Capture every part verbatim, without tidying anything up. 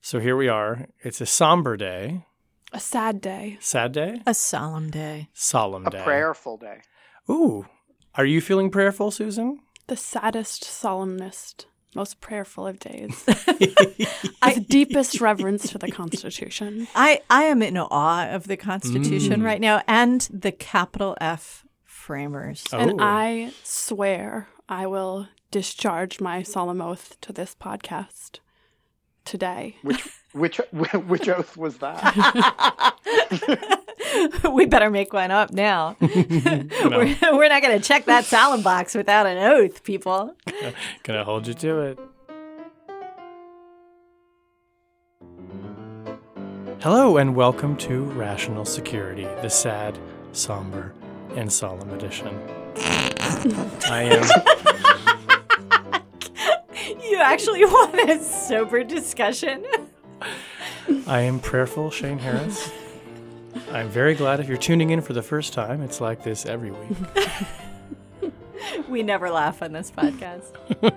So here we are. It's a somber day. A sad day. Sad day? A solemn day. Solemn A day. A prayerful day. Ooh. Are you feeling prayerful, Susan? The saddest, solemnest, most prayerful of days. With deepest reverence to the Constitution. I, I am in awe of the Constitution Mm. right now and the capital F framers. Oh. And I swear I will discharge my solemn oath to this podcast today. Which which which oath was that? We better make one up now. we're, we're not going to check that solemn box without an oath, people. Gonna hold you to it. Hello and welcome to Rational Security, the sad, somber, and solemn edition. I am... You actually want a sober discussion? I am prayerful Shane Harris. I'm very glad if you're tuning in for the first time. It's like this every week. We never laugh on this podcast.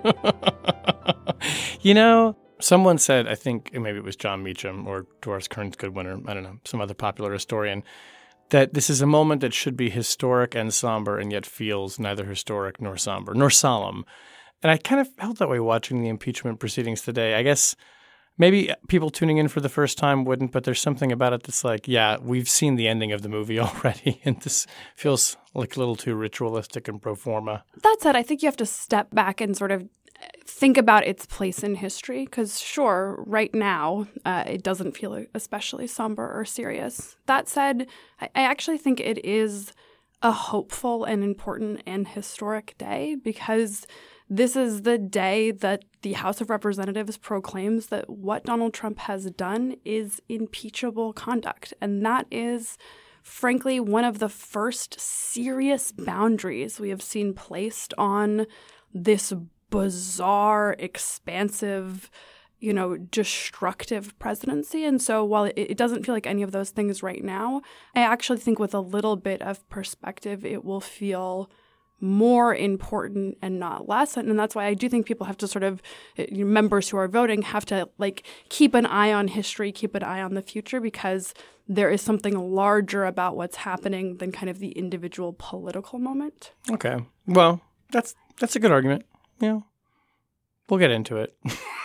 You know, someone said, I think maybe it was John Meacham or Doris Kearns Goodwin, or I don't know, some other popular historian, that this is a moment that should be historic and somber and yet feels neither historic nor somber, nor solemn. And I kind of felt that way watching the impeachment proceedings today. I guess maybe people tuning in for the first time wouldn't, but there's something about it that's like, yeah, we've seen the ending of the movie already, and this feels like a little too ritualistic and pro forma. That said, I think you have to step back and sort of think about its place in history, because sure, right now, uh, it doesn't feel especially somber or serious. That said, I, I actually think it is a hopeful and important and historic day, because this is the day that the House of Representatives proclaims that what Donald Trump has done is impeachable conduct. And that is, frankly, one of the first serious boundaries we have seen placed on this bizarre, expansive, you know, destructive presidency. And so while it, it doesn't feel like any of those things right now, I actually think with a little bit of perspective, it will feel more important and not less. And, and that's why I do think people have to sort of, you know, members who are voting have to like keep an eye on history, keep an eye on the future, because there is something larger about what's happening than kind of the individual political moment. Okay. Well, that's that's a good argument. Yeah. We'll get into it.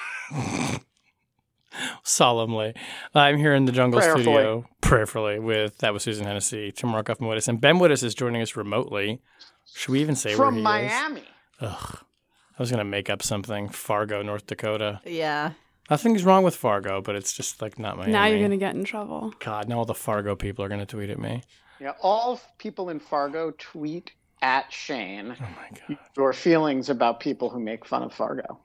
Solemnly. I'm here in the Jungle Prayerfully. Studio, prayerfully, with, that was Susan Hennessy, Tim Markoff Wittes, and Ben Wittes is joining us remotely. Should we even say From where he Miami. is? Ugh. I was going to make up something. Fargo, North Dakota. Yeah. Nothing's wrong with Fargo, but it's just like not Miami. Now you're going to get in trouble. God, now all the Fargo people are going to tweet at me. Yeah, all people in Fargo tweet at Shane Oh my God. your feelings about people who make fun of Fargo.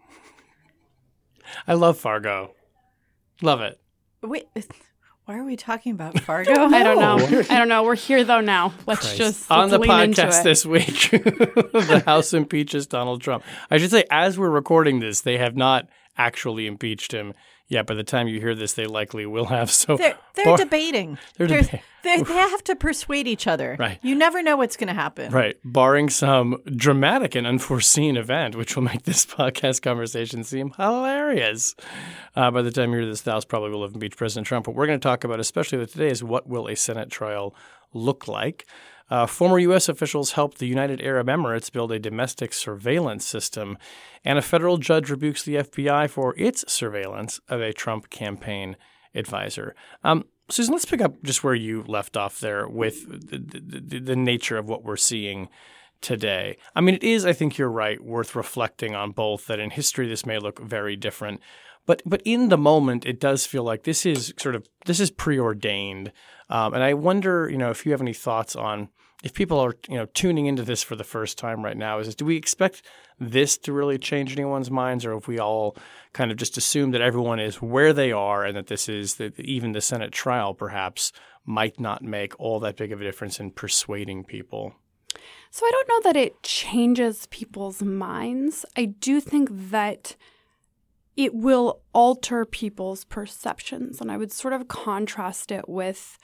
I love Fargo. Love it. Wait, why are we talking about Fargo? I don't know. I don't know. We're here though now. Let's Christ. just on let's the lean into podcast it. this week, the House impeaches Donald Trump. I should say, as we're recording this, they have not actually impeached him yet. By the time you hear this, they likely will have. So They're, they're Bar- debating. They're There's- debating. They, they have to persuade each other. Right. You never know what's going to happen. Right. Barring some dramatic and unforeseen event, which will make this podcast conversation seem hilarious. Uh, by the time you hear this, the House probably will have impeached President Trump. What we're going to talk about, especially today, is what will a Senate trial look like? Uh, former U S officials helped the United Arab Emirates build a domestic surveillance system, and a federal judge rebukes the F B I for its surveillance of a Trump campaign advisor. Um, Susan, let's pick up just where you left off there with the, the, the nature of what we're seeing today. I mean, it is, I think you're right, worth reflecting on both, that in history this may look very different. But but in the moment, it does feel like this is sort of, this is preordained. Um, and I wonder, you know, if you have any thoughts on, if people are, you know, tuning into this for the first time right now, is this, do we expect this to really change anyone's minds, or if we all kind of just assume that everyone is where they are and that this is, that even the Senate trial perhaps might not make all that big of a difference in persuading people? So I don't know that it changes people's minds. I do think that it will alter people's perceptions. And I would sort of contrast it with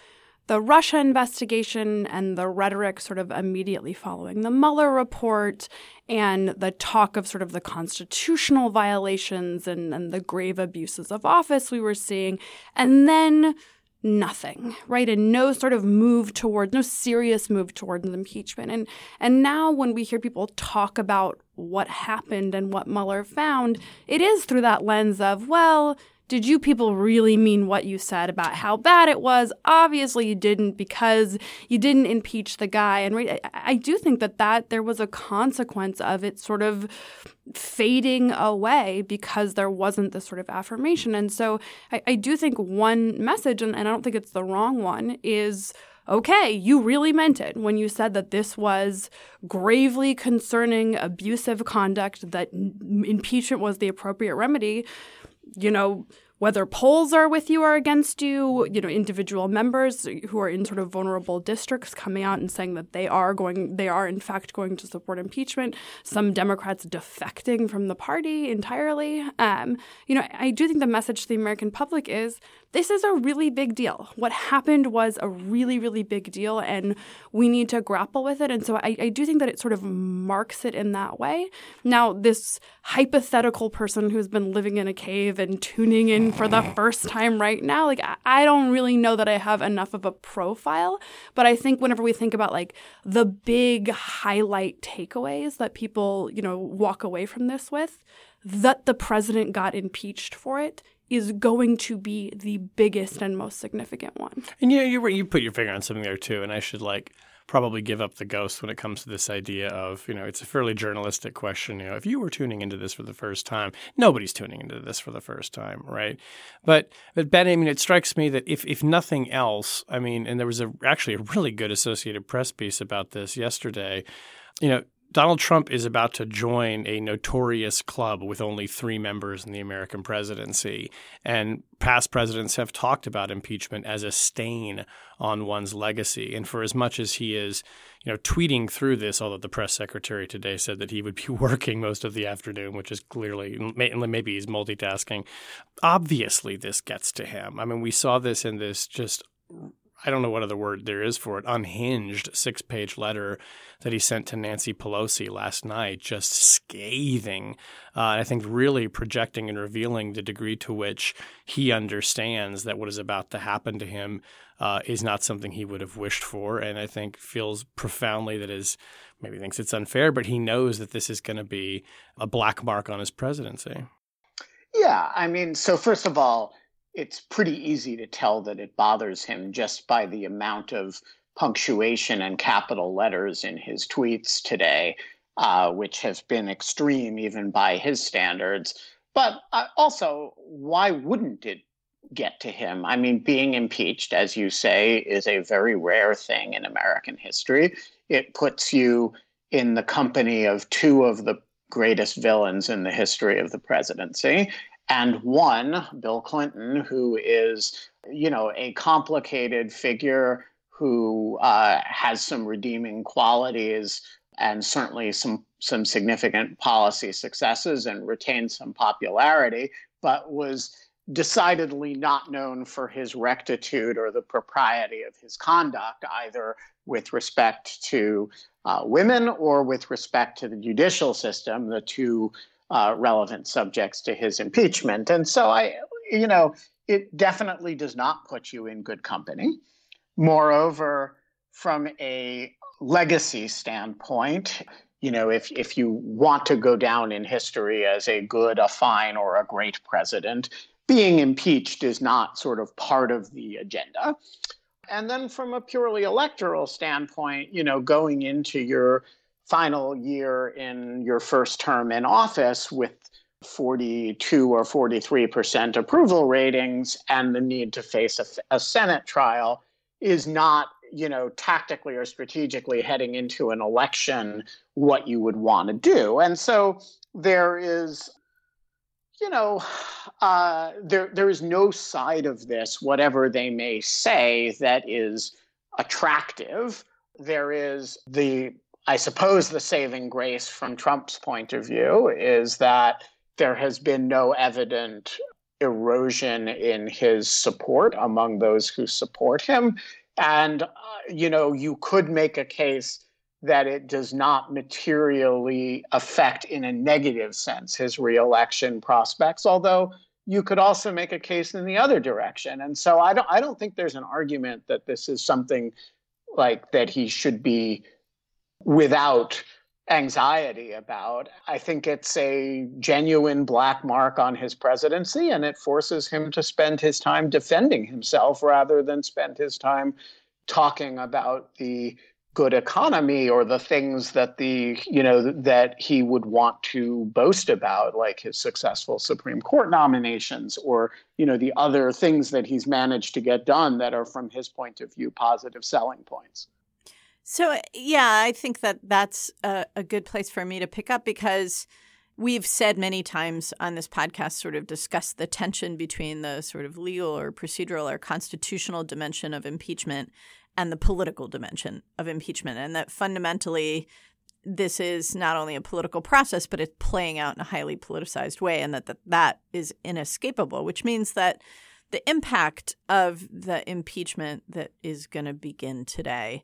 the Russia investigation and the rhetoric sort of immediately following the Mueller report and the talk of sort of the constitutional violations and, and the grave abuses of office we were seeing, and then nothing, right? And no sort of move towards, no serious move towards impeachment. And and now when we hear people talk about what happened and what Mueller found, it is through that lens of, well, did you people really mean what you said about how bad it was? Obviously you didn't, because you didn't impeach the guy. And I, I do think that, that there was a consequence of it sort of fading away because there wasn't this sort of affirmation. And so I, I do think one message, and, and I don't think it's the wrong one, is okay, you really meant it when you said that this was gravely concerning, abusive conduct, that impeachment was the appropriate remedy. You know, whether polls are with you or against you, you know, individual members who are in sort of vulnerable districts coming out and saying that they are going, they are in fact going to support impeachment. Some Democrats defecting from the party entirely. Um, you know, I do think the message to the American public is this is a really big deal. What happened was a really, really big deal, and we need to grapple with it. And so I, I do think that it sort of marks it in that way. Now, this hypothetical person who's been living in a cave and tuning in for the first time right now, like, I, I don't really know that I have enough of a profile. But I think whenever we think about, like, the big highlight takeaways that people, you know, walk away from this with, that the president got impeached for it is going to be the biggest and most significant one. And yeah, you you put your finger on something there too. And I should like probably give up the ghost when it comes to this idea of, you know, it's a fairly journalistic question. You know, if you were tuning into this for the first time, nobody's tuning into this for the first time, right? But but Ben, I mean, it strikes me that if if nothing else, I mean, and there was a actually a really good Associated Press piece about this yesterday. You know, Donald Trump is about to join a notorious club with only three members in the American presidency. And past presidents have talked about impeachment as a stain on one's legacy. And for as much as he is, you know, tweeting through this, although the press secretary today said that he would be working most of the afternoon, which is clearly, maybe he's multitasking. Obviously, this gets to him. I mean, we saw this in this just I don't know what other word there is for it, unhinged six-page letter that he sent to Nancy Pelosi last night, just scathing, uh, I think really projecting and revealing the degree to which he understands that what is about to happen to him uh, is not something he would have wished for, and I think feels profoundly that is maybe thinks it's unfair, but he knows that this is going to be a black mark on his presidency. Yeah, I mean, so first of all, it's pretty easy to tell that it bothers him just by the amount of punctuation and capital letters in his tweets today, uh, which has been extreme even by his standards. But uh, also, why wouldn't it get to him? I mean, being impeached, as you say, is a very rare thing in American history. It puts you in the company of two of the greatest villains in the history of the presidency. And one, Bill Clinton, who is, you know, a complicated figure who uh, has some redeeming qualities and certainly some some significant policy successes and retained some popularity, but was decidedly not known for his rectitude or the propriety of his conduct, either with respect to uh, women or with respect to the judicial system, the two Uh, relevant subjects to his impeachment. And so I, you know, it definitely does not put you in good company. Moreover, from a legacy standpoint, you know, if, if you want to go down in history as a good, a fine, or a great president, being impeached is not sort of part of the agenda. And then from a purely electoral standpoint, you know, going into your final year in your first term in office with forty-two or forty-three percent approval ratings and the need to face a, a Senate trial is not, you know, tactically or strategically heading into an election what you would want to do. And so there is, you know, uh, there there is no side of this, whatever they may say, that is attractive. There is the I suppose the saving grace from Trump's point of view is that there has been no evident erosion in his support among those who support him. And, uh, you know, you could make a case that it does not materially affect in a negative sense his reelection prospects, although you could also make a case in the other direction. And so I don't I don't think there's an argument that this is something like that he should be without anxiety about. I think it's a genuine black mark on his presidency, and it forces him to spend his time defending himself rather than spend his time talking about the good economy or the things that the, you know, that he would want to boast about, like his successful Supreme Court nominations or, you know, the other things that he's managed to get done that are, from his point of view, positive selling points. So, yeah, I think that that's a, a good place for me to pick up, because we've said many times on this podcast, sort of discussed the tension between the sort of legal or procedural or constitutional dimension of impeachment and the political dimension of impeachment, and that fundamentally this is not only a political process, but it's playing out in a highly politicized way, and that that, that is inescapable, which means that the impact of the impeachment that is going to begin today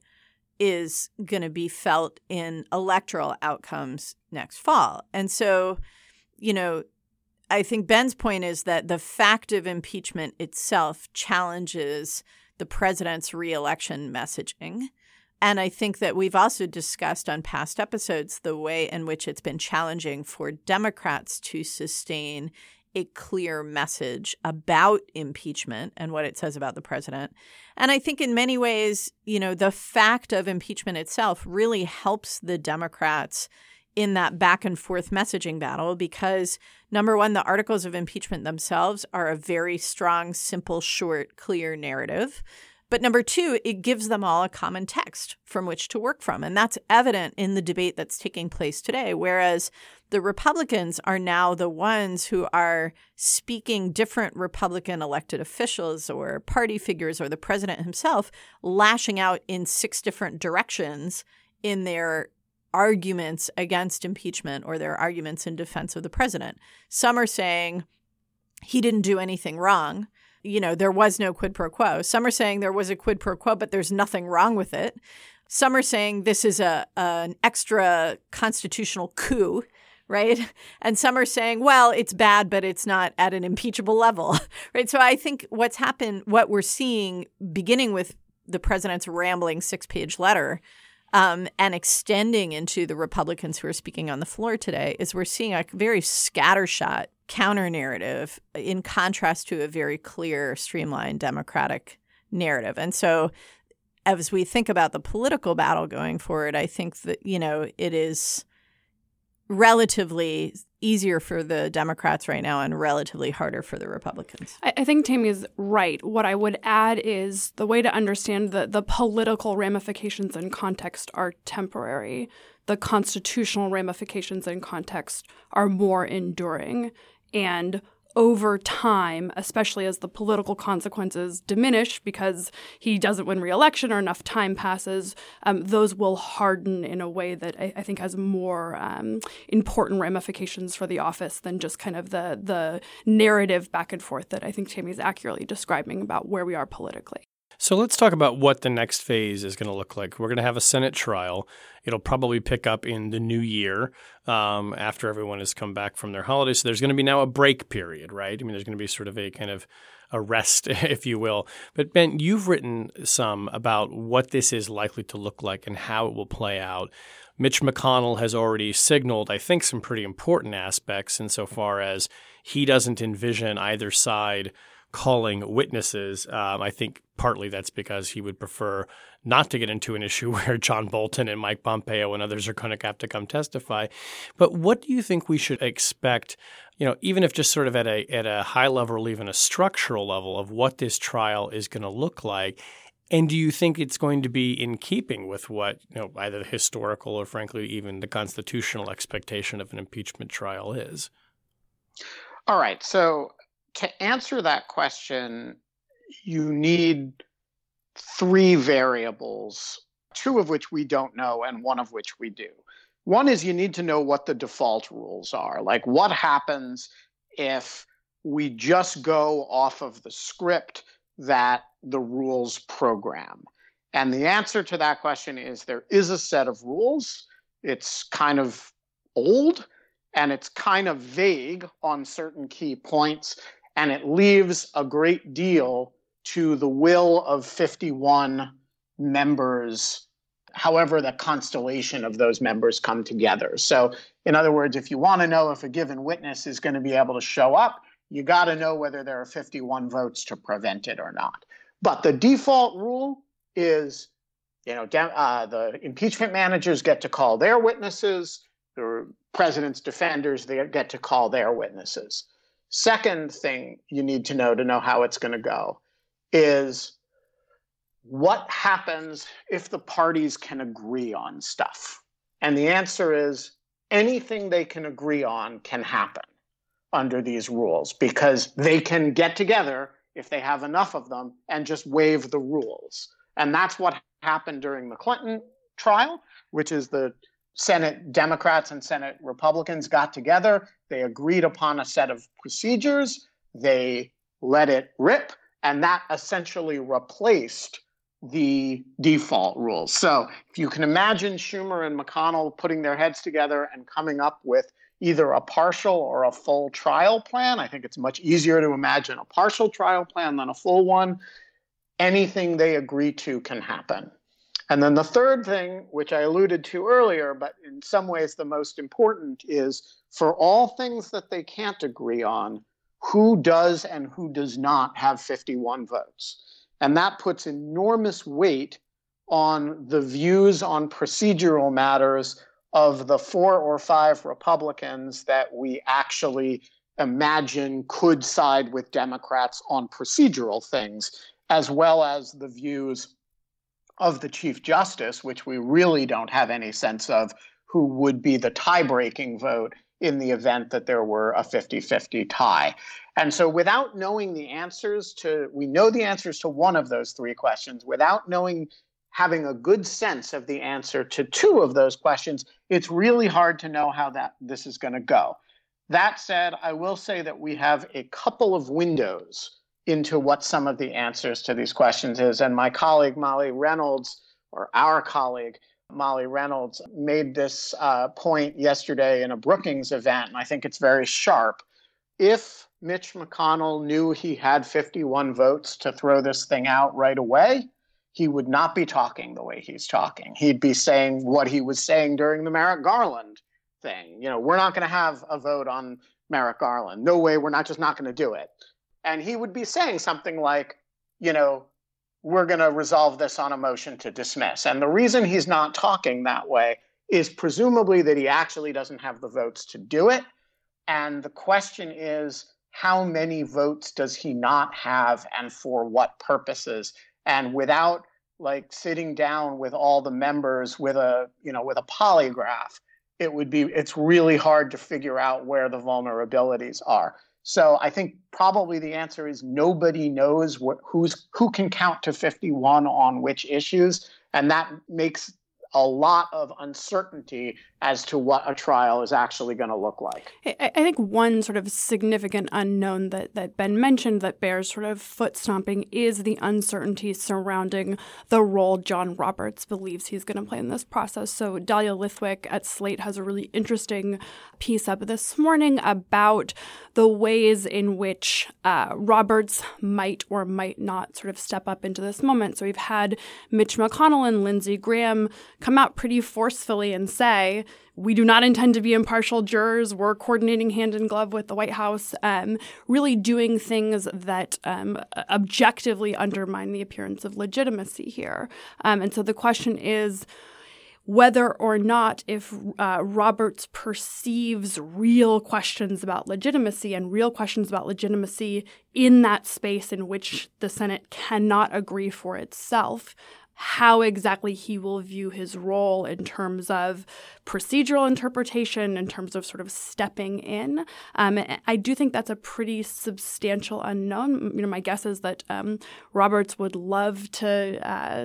is going to be felt in electoral outcomes next fall. And so, you know, I think Ben's point is that the fact of impeachment itself challenges the president's reelection messaging. And I think that we've also discussed on past episodes the way in which it's been challenging for Democrats to sustain a clear message about impeachment and what it says about the president. And I think in many ways, you know, the fact of impeachment itself really helps the Democrats in that back and forth messaging battle, because number one, the articles of impeachment themselves are a very strong, simple, short, clear narrative. But number two, it gives them all a common text from which to work from. And that's evident in the debate that's taking place today, whereas the Republicans are now the ones who are speaking different Republican elected officials or party figures or the president himself, lashing out in six different directions in their arguments against impeachment or their arguments in defense of the president. Some are saying he didn't do anything wrong. You know, there was no quid pro quo. Some are saying there was a quid pro quo, but there's nothing wrong with it. Some are saying this is a an extra constitutional coup, right? And some are saying, well, it's bad, but it's not at an impeachable level, right? So I think what's happened, what we're seeing, beginning with the president's rambling six-page letter, Um, and extending into the Republicans who are speaking on the floor today, is we're seeing a very scattershot counter-narrative in contrast to a very clear, streamlined Democratic narrative. And so as we think about the political battle going forward, I think that, you know, it is relatively easier for the Democrats right now and relatively harder for the Republicans. I, I think Tammy is right. What I would add is the way to understand the, the political ramifications and context are temporary. The constitutional ramifications and context are more enduring. And over time, especially as the political consequences diminish because he doesn't win re-election or enough time passes, um, those will harden in a way that I, I think has more um, important ramifications for the office than just kind of the the narrative back and forth that I think Tammy's accurately describing about where we are politically. So let's talk about what the next phase is going to look like. We're going to have a Senate trial. It'll probably pick up in the new year um, after everyone has come back from their holidays. So there's going to be now a break period, right? I mean, there's going to be sort of a kind of a rest, if you will. But Ben, you've written some about what this is likely to look like and how it will play out. Mitch McConnell has already signaled, I think, some pretty important aspects insofar as he doesn't envision either side calling witnesses. Um, I think partly that's because he would prefer not to get into an issue where John Bolton and Mike Pompeo and others are going to have to come testify. But what do you think we should expect, you know, even if just sort of at a at a high level or even a structural level of what this trial is going to look like? And do you think it's going to be in keeping with what, you know, either the historical or frankly even the constitutional expectation of an impeachment trial is? All right. So to answer that question, you need three variables, two of which we don't know and one of which we do. One is you need to know what the default rules are. Like, what happens if we just go off of the script that the rules program? And the answer to that question is there is a set of rules. It's kind of old and it's kind of vague on certain key points. And it leaves a great deal to the will of fifty-one members, however the constellation of those members come together. So in other words, if you want to know if a given witness is going to be able to show up, you got to know whether there are fifty-one votes to prevent it or not. But the default rule is, you know, uh, the impeachment managers get to call their witnesses, the president's defenders, they get to call their witnesses. Second thing you need to know to know how it's going to go is what happens if the parties can agree on stuff? And the answer is anything they can agree on can happen under these rules because they can get together if they have enough of them and just waive the rules. And that's what happened during the Clinton trial, which is the Senate Democrats and Senate Republicans got together. They agreed upon a set of procedures. They let it rip. And that essentially replaced the default rules. So if you can imagine Schumer and McConnell putting their heads together and coming up with either a partial or a full trial plan, I think it's much easier to imagine a partial trial plan than a full one. Anything they agree to can happen. And then the third thing, which I alluded to earlier, but in some ways the most important, is for all things that they can't agree on, who does and who does not have fifty-one votes. And that puts enormous weight on the views on procedural matters of the four or five Republicans that we actually imagine could side with Democrats on procedural things, as well as the views of the Chief Justice, which we really don't have any sense of who would be the tie-breaking vote in the event that there were a fifty-fifty tie. And so without knowing the answers to, we know the answers to one of those three questions, without knowing, having a good sense of the answer to two of those questions, it's really hard to know how that this is going to go. That said, I will say that we have a couple of windows into what some of the answers to these questions is. And my colleague, Molly Reynolds, or our colleague, Molly Reynolds, made this uh, point yesterday in a Brookings event, and I think it's very sharp. If Mitch McConnell knew he had fifty-one votes to throw this thing out right away, he would not be talking the way he's talking. He'd be saying what he was saying during the Merrick Garland thing. You know, we're not going to have a vote on Merrick Garland. No way, we're not just not going to do it. And he would be saying something like, you know, we're going to resolve this on a motion to dismiss. And the reason he's not talking that way is presumably that he actually doesn't have the votes to do it. And the question is, how many votes does he not have and for what purposes? And without like sitting down with all the members with a, you know, with a polygraph, it would be, it's really hard to figure out where the vulnerabilities are. So I think probably the answer is nobody knows what, who's who can count to fifty-one on which issues, and that makes a lot of uncertainty as to what a trial is actually going to look like. I, I think one sort of significant unknown that, that Ben mentioned that bears sort of foot stomping is the uncertainty surrounding the role John Roberts believes he's going to play in this process. So Dahlia Lithwick at Slate has a really interesting piece up this morning about the ways in which uh, Roberts might or might not sort of step up into this moment. So we've had Mitch McConnell and Lindsey Graham come out pretty forcefully and say, we do not intend to be impartial jurors. We're coordinating hand in glove with the White House, um, really doing things that um, objectively undermine the appearance of legitimacy here. Um, and so the question is whether or not if uh, Roberts perceives real questions about legitimacy and real questions about legitimacy in that space in which the Senate cannot agree for itself, how exactly he will view his role in terms of procedural interpretation, in terms of sort of stepping in. Um, I do think that's a pretty substantial unknown. You know, my guess is that um, Roberts would love to uh,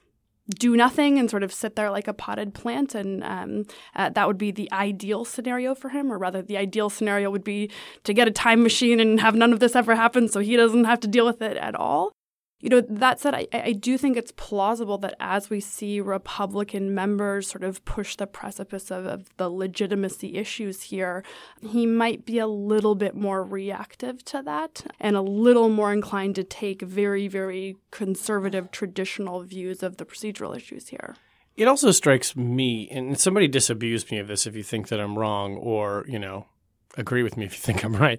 do nothing and sort of sit there like a potted plant, and um, uh, that would be the ideal scenario for him, or rather the ideal scenario would be to get a time machine and have none of this ever happen so he doesn't have to deal with it at all. You know, that said, I, I do think it's plausible that as we see Republican members sort of push the precipice of, of the legitimacy issues here, he might be a little bit more reactive to that and a little more inclined to take very, very conservative, traditional views of the procedural issues here. It also strikes me, and somebody disabuse me of this if you think that I'm wrong, or, you know, agree with me if you think I'm right.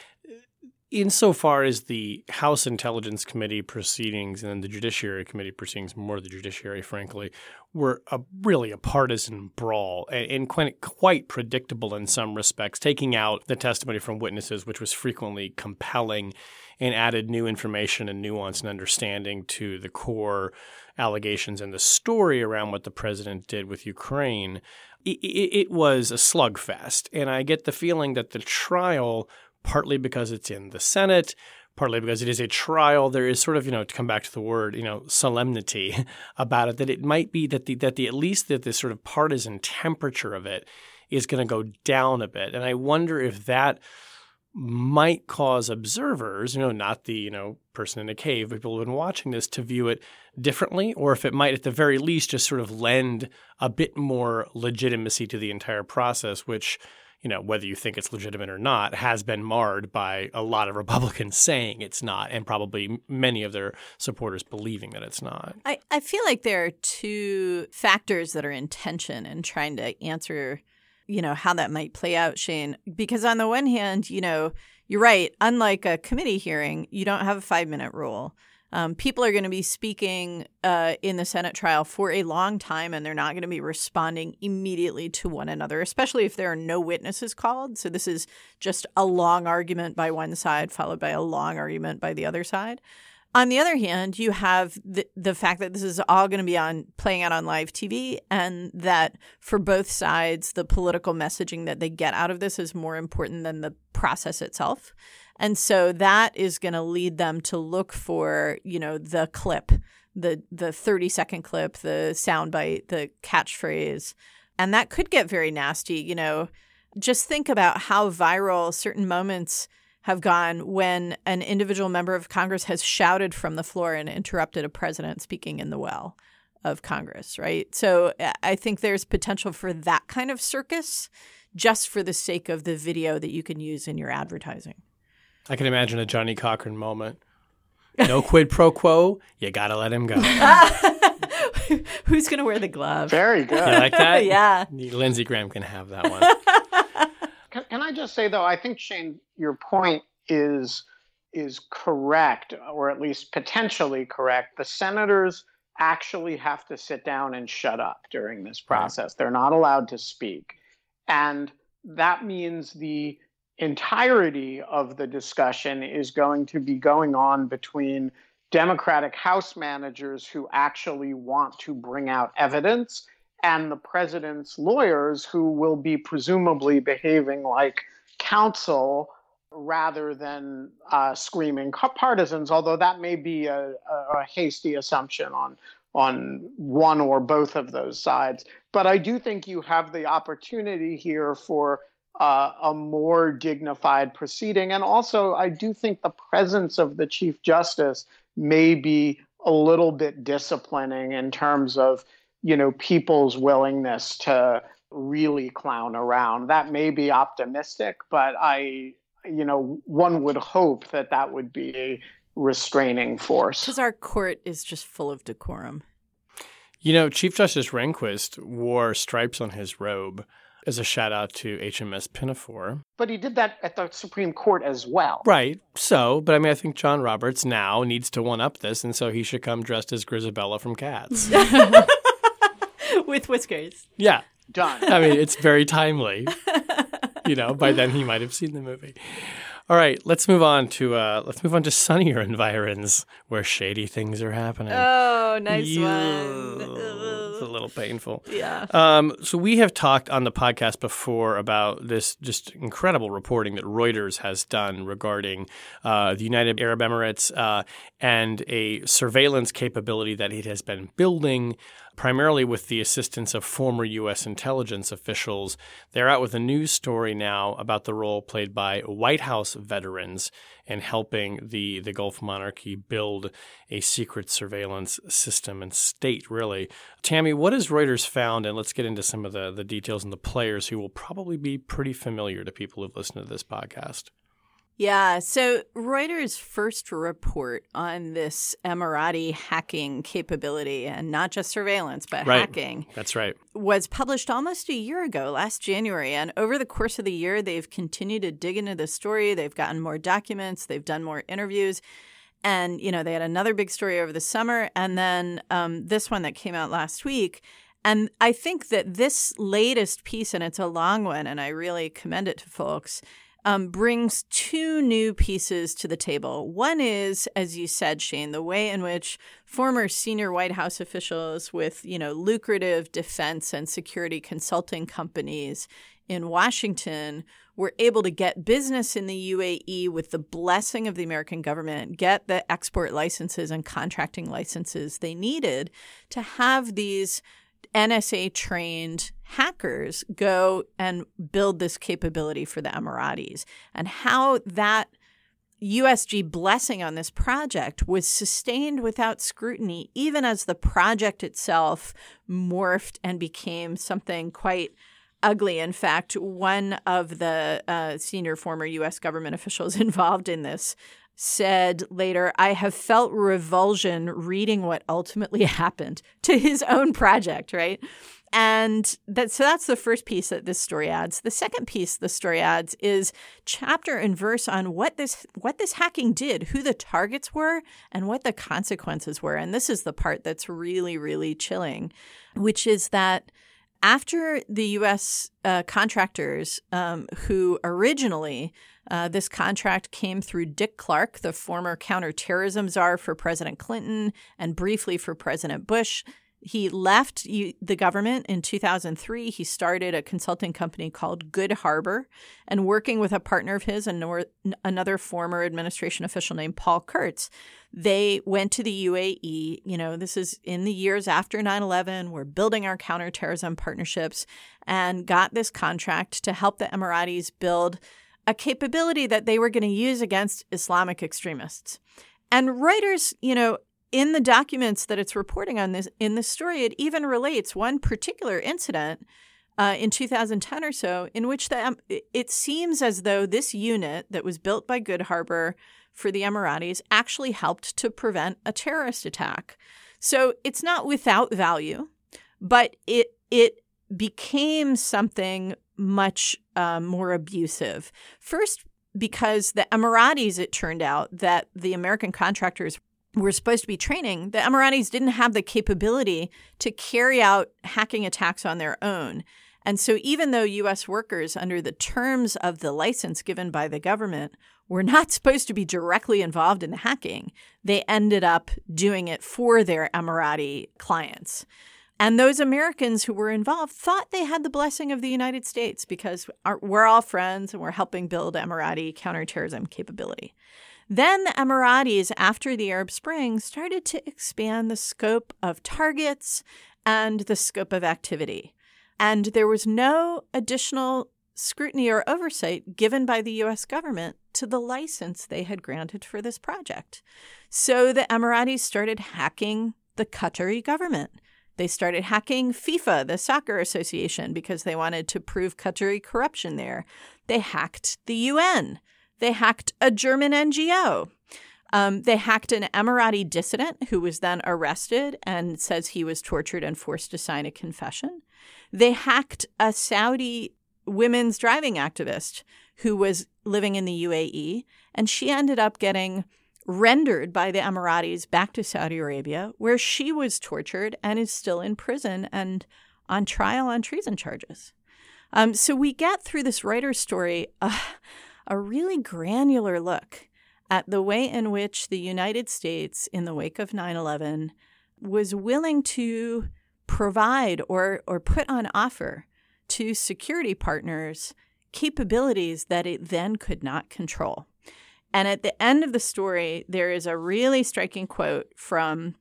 Insofar as the House Intelligence Committee proceedings and then the Judiciary Committee proceedings, more the Judiciary, frankly, were a, really a partisan brawl and, and quite, quite predictable in some respects, taking out the testimony from witnesses, which was frequently compelling and added new information and nuance and understanding to the core allegations and the story around what the president did with Ukraine. It, it, it was a slugfest. And I get the feeling that the trial – partly because it's in the Senate, partly because it is a trial, there is sort of, you know, to come back to the word, you know, solemnity about it, that it might be that the that the at least that the sort of partisan temperature of it is going to go down a bit. And I wonder if that might cause observers, you know, not the, you know, person in a cave, but people who've been watching this, to view it differently, or if it might at the very least just sort of lend a bit more legitimacy to the entire process, which, you know, whether you think it's legitimate or not, has been marred by a lot of Republicans saying it's not, and probably many of their supporters believing that it's not. I, I feel like there are two factors that are in tension in trying to answer, you know, how that might play out, Shane. Because on the one hand, you know, you're right. Unlike a committee hearing, you don't have a five-minute rule. Um, people are going to be speaking uh, in the Senate trial for a long time, and they're not going to be responding immediately to one another, especially if there are no witnesses called. So this is just a long argument by one side followed by a long argument by the other side. On the other hand, you have the, the fact that this is all going to be on playing out on live T V, and that for both sides, the political messaging that they get out of this is more important than the process itself. And so that is going to lead them to look for, you know, the clip, the the thirty-second clip, the soundbite, the catchphrase. And that could get very nasty. You know, just think about how viral certain moments have gone when an individual member of Congress has shouted from the floor and interrupted a president speaking in the well of Congress, right? So I think there's potential for that kind of circus just for the sake of the video that you can use in your advertising. I can imagine a Johnny Cochran moment. No quid pro quo, you got to let him go. Who's going to wear the glove? Very good. You like that? Yeah. Lindsey Graham can have that one. Can, can I just say, though, I think, Shane, your point is is correct, or at least potentially correct. The senators actually have to sit down and shut up during this process. Right. They're not allowed to speak. And that means the entirety of the discussion is going to be going on between Democratic House managers who actually want to bring out evidence and the president's lawyers who will be presumably behaving like counsel rather than uh, screaming partisans, although that may be a, a, a hasty assumption on on one or both of those sides. But I do think you have the opportunity here for uh, a more dignified proceeding. And also, I do think the presence of the Chief Justice may be a little bit disciplining in terms of, you know, people's willingness to really clown around. That may be optimistic, but I, you know, one would hope that that would be a restraining force. Because our court is just full of decorum. You know, Chief Justice Rehnquist wore stripes on his robe as a shout out to H M S Pinafore. But he did that at the Supreme Court as well. Right. So, but I mean, I think John Roberts now needs to one-up this, and so he should come dressed as Grisabella from Cats. With whiskers. Yeah. Done. I mean, it's very timely. You know, by then he might have seen the movie. All right, let's move on to uh, let's move on to sunnier environs where shady things are happening. Oh, nice yeah. one. It's a little painful. Yeah. Um, so we have talked on the podcast before about this just incredible reporting that Reuters has done regarding uh, the United Arab Emirates uh, and a surveillance capability that it has been building primarily with the assistance of former U S intelligence officials. They're out with a news story now about the role played by White House veterans in helping the, the Gulf monarchy build a secret surveillance system and state, really. Tammy, what has Reuters found? And let's get into some of the, the details and the players who will probably be pretty familiar to people who've listened to this podcast. Yeah, so Reuters' first report on this Emirati hacking capability, and not just surveillance, but right. hacking. That's right. Was published almost a year ago, last January. And over the course of the year, they've continued to dig into the story. They've gotten more documents. They've done more interviews. And, you know, they had another big story over the summer. And then um, this one that came out last week. And I think that this latest piece, and it's a long one, and I really commend it to folks, Um, brings two new pieces to the table. One is, as you said, Shane, the way in which former senior White House officials with, you know, lucrative defense and security consulting companies in Washington were able to get business in the U A E with the blessing of the American government, get the export licenses and contracting licenses they needed to have these N S A-trained hackers go and build this capability for the Emiratis, and how that U S G blessing on this project was sustained without scrutiny, even as the project itself morphed and became something quite ugly. In fact, one of the uh, senior former U S government officials involved in this said later, "I have felt revulsion reading what ultimately happened," to his own project, right? And that, so that's the first piece that this story adds. The second piece the story adds is chapter and verse on what this what this hacking did, who the targets were, and what the consequences were. And this is the part that's really, really chilling, which is that after the U S uh, contractors um, who originally uh, this contract came through Dick Clark, the former counterterrorism czar for President Clinton and briefly for President Bush. He left the government in two thousand three. He started a consulting company called Good Harbor, and working with a partner of his, another former administration official named Paul Kurtz, they went to the U A E. You know, this is in the years after nine eleven. We're building our counterterrorism partnerships, and got this contract to help the Emiratis build a capability that they were going to use against Islamic extremists. And Reuters, you know, in the documents that it's reporting on this in this story, it even relates one particular incident uh, in two thousand ten or so, in which the um, it seems as though this unit that was built by Good Harbor for the Emiratis actually helped to prevent a terrorist attack. So it's not without value, but it it became something much um, more abusive. First, because the Emiratis, it turned out that the American contractors were supposed to be training, the Emiratis didn't have the capability to carry out hacking attacks on their own. And so even though U S workers, under the terms of the license given by the government, were not supposed to be directly involved in the hacking, they ended up doing it for their Emirati clients. And those Americans who were involved thought they had the blessing of the United States because we're all friends and we're helping build Emirati counterterrorism capability. Then the Emiratis, after the Arab Spring, started to expand the scope of targets and the scope of activity. And there was no additional scrutiny or oversight given by the U S government to the license they had granted for this project. So the Emiratis started hacking the Qatari government. They started hacking FIFA, the soccer association, because they wanted to prove Qatari corruption there. They hacked the U N. They hacked a German N G O. Um, they hacked an Emirati dissident who was then arrested and says he was tortured and forced to sign a confession. They hacked a Saudi women's driving activist who was living in the U A E, and she ended up getting rendered by the Emiratis back to Saudi Arabia, where she was tortured and is still in prison and on trial on treason charges. Um, so we get through this Reuters story uh, a really granular look at the way in which the United States, in the wake of nine eleven, was willing to provide or or put on offer to security partners capabilities that it then could not control. And at the end of the story, there is a really striking quote from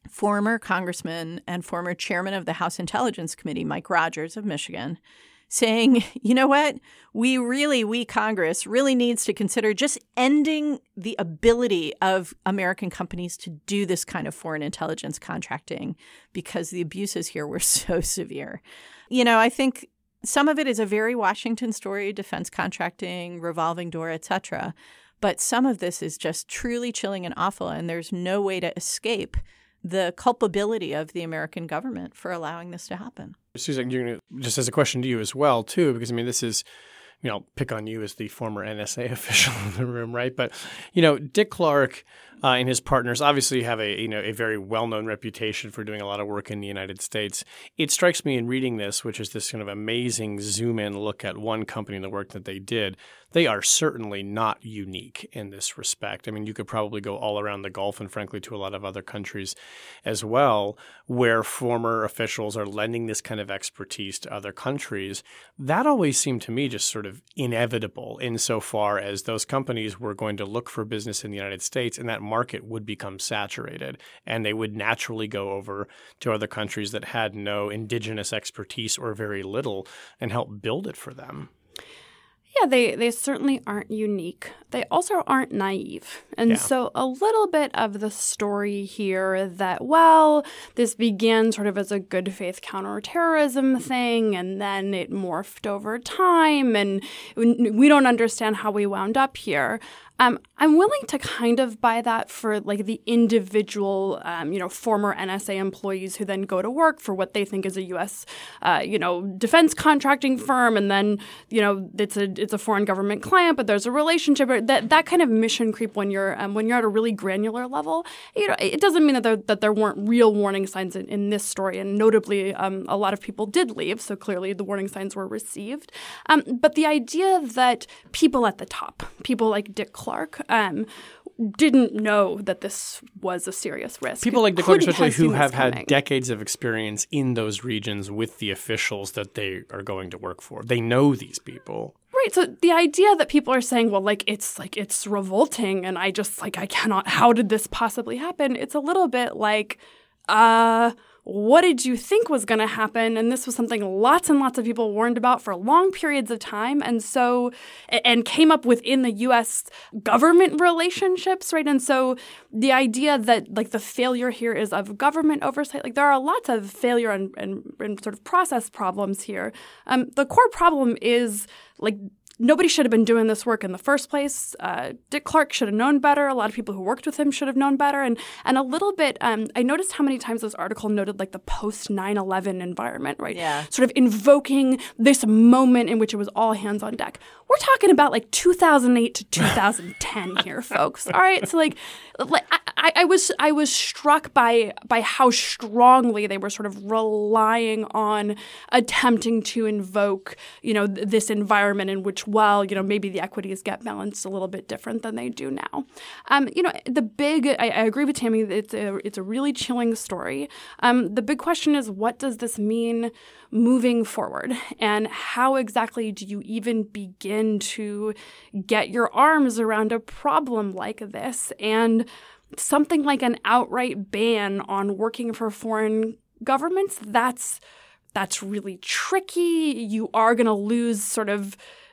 former Congressman and former chairman of the House Intelligence Committee, Mike Rogers of Michigan, saying, you know what, we really, we Congress really needs to consider just ending the ability of American companies to do this kind of foreign intelligence contracting because the abuses here were so severe. You know, I think some of it is a very Washington story, defense contracting, revolving door, et cetera. But some of this is just truly chilling and awful, and there's no way to escape the culpability of the American government for allowing this to happen. Susan, you're gonna, just as a question to you as well, too, because, I mean, this is, you know, pick on you as the former N S A official in the room, right? But, you know, Dick Clark uh, and his partners obviously have a, you know, a very well-known reputation for doing a lot of work in the United States. It strikes me in reading this, which is this kind of amazing zoom-in look at one company and the work that they did, they are certainly not unique in this respect. I mean, you could probably go all around the Gulf and, frankly, to a lot of other countries as well, where former officials are lending this kind of expertise to other countries. That always seemed to me just sort of inevitable insofar as those companies were going to look for business in the United States, and that market would become saturated, and they would naturally go over to other countries that had no indigenous expertise or very little and help build it for them. Yeah, they, they certainly aren't unique. They also aren't naive. And Yeah. so a little bit of the story here that, well, this began sort of as a good faith counterterrorism thing, and then it morphed over time, and we don't understand how we wound up here. Um, I'm willing to kind of buy that for like the individual, um, you know, former N S A employees who then go to work for what they think is a U S, uh, you know, defense contracting firm, and then you know it's a it's a foreign government client, but there's a relationship. That that kind of mission creep when you're um, when you're at a really granular level, you know, it doesn't mean that there that there weren't real warning signs in, in this story, and notably, um, a lot of people did leave, so clearly the warning signs were received. Um, but the idea that people at the top, people like Dick Clark, um, didn't know that this was a serious risk. People like Dick Clark, Couldn't especially have who seen this have had coming. decades of experience in those regions with the officials that they are going to work for. They know these people. Right. So the idea that people are saying, well, like, it's like it's revolting and I just like I cannot. How did this possibly happen? It's a little bit like, uh, what did you think was going to happen? And this was something lots and lots of people warned about for long periods of time. And so, and came up within the U S government relationships, right? And so the idea that like the failure here is of government oversight, like there are lots of failure and, and, and sort of process problems here. Um, the core problem is like, nobody should have been doing this work in the first place. Uh, Dick Clark should have known better. A lot of people who worked with him should have known better. And and a little bit, um, I noticed how many times this article noted like the post nine eleven environment, right? Yeah. Sort of invoking this moment in which it was all hands on deck. We're talking about like two thousand eight to two thousand ten here, folks. All right, so like, like I, I was I was struck by by how strongly they were sort of relying on attempting to invoke, you know, th- this environment in which, well, you know, maybe the equities get balanced a little bit different than they do now. Um, you know, the big, I, I agree with Tammy, that it's a, it's a really chilling story. Um, the big question is, what does this mean moving forward? And how exactly do you even begin to get your arms around a problem like this? And something like an outright ban on working for foreign governments, that's that's really tricky. You are going to lose sort of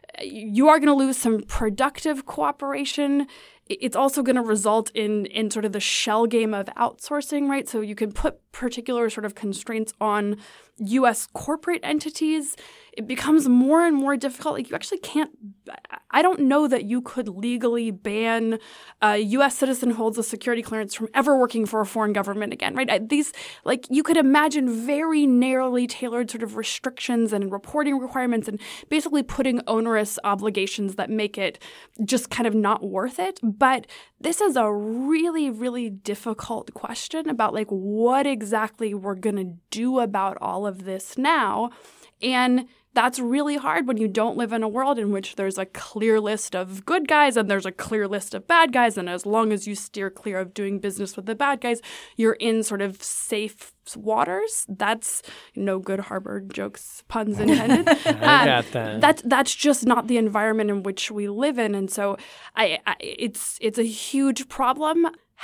You are going to lose some productive cooperation. It's also going to result in in sort of the shell game of outsourcing, right? So you can put particular sort of constraints on U S corporate entities. It becomes more and more difficult. Like you actually can't – I don't know that you could legally ban a U S citizen who holds a security clearance from ever working for a foreign government again, right? These – like you could imagine very narrowly tailored sort of restrictions and reporting requirements and basically putting onerous obligations that make it just kind of not worth it. But this is a really, really difficult question about like what exactly we're going to do about all of this now. And that's really hard when you don't live in a world in which there's a clear list of good guys and there's a clear list of bad guys. And as long as you steer clear of doing business with the bad guys, you're in sort of safe waters. That's no good Harvard jokes, puns intended. I got that. That's that's just not the environment in which we live in. And so I, I it's it's a huge problem.